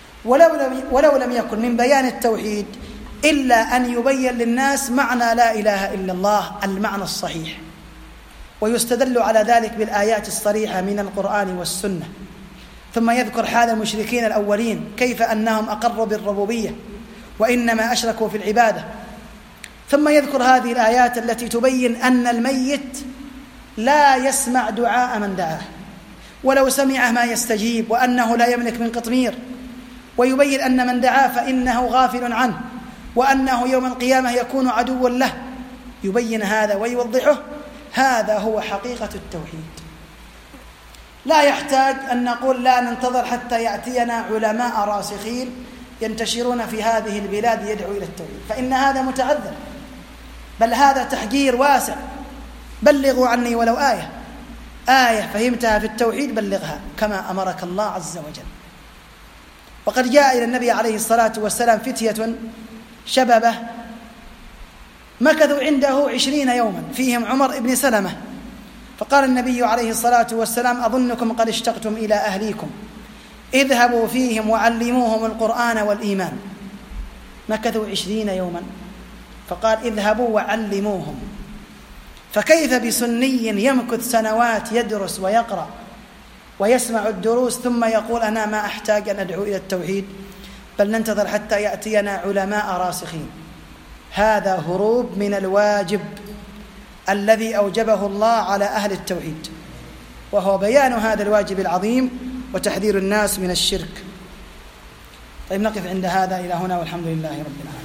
ولو لم يكن من بيان التوحيد إلا أن يبين للناس معنى لا إله إلا الله المعنى الصحيح، ويستدل على ذلك بالآيات الصريحة من القرآن والسنة. ثم يذكر حال المشركين الأولين كيف أنهم أقروا بالربوبية وإنما أشركوا في العبادة. ثم يذكر هذه الآيات التي تبين أن الميت لا يسمع دعاء من دعاه، ولو سمعه ما يستجيب، وأنه لا يملك من قطمير، ويبين أن من دعاه فإنه غافل عنه، وأنه يوم القيامة يكون عدوا له. يبين هذا ويوضحه. هذا هو حقيقة التوحيد. لا يحتاج أن نقول لا ننتظر حتى يأتينا علماء راسخين ينتشرون في هذه البلاد يدعو إلى التوحيد، فإن هذا متعذر، بل هذا تحجير واسع. بلغوا عني ولو آية فهمتها في التوحيد بلغها كما أمرك الله عز وجل. وقد جاء إلى النبي عليه الصلاة والسلام فتية شببه مكثوا عنده 20 يوما فيهم عمر بن سلمة، فقال النبي عليه الصلاة والسلام: أظنكم قد اشتقتم إلى أهليكم، اذهبوا فيهم وعلموهم القرآن والإيمان. مكثوا 20 يوما، فقال: اذهبوا وعلموهم. فكيف بسني يمكث سنوات يدرس ويقرأ ويسمع الدروس ثم يقول أنا ما أحتاج أن أدعو إلى التوحيد، بل ننتظر حتى يأتينا علماء راسخين؟ هذا هروب من الواجب الذي أوجبه الله على أهل التوحيد، وهو بيان هذا الواجب العظيم وتحذير الناس من الشرك. طيب، نقف عند هذا إلى هنا، والحمد لله رب العالمين.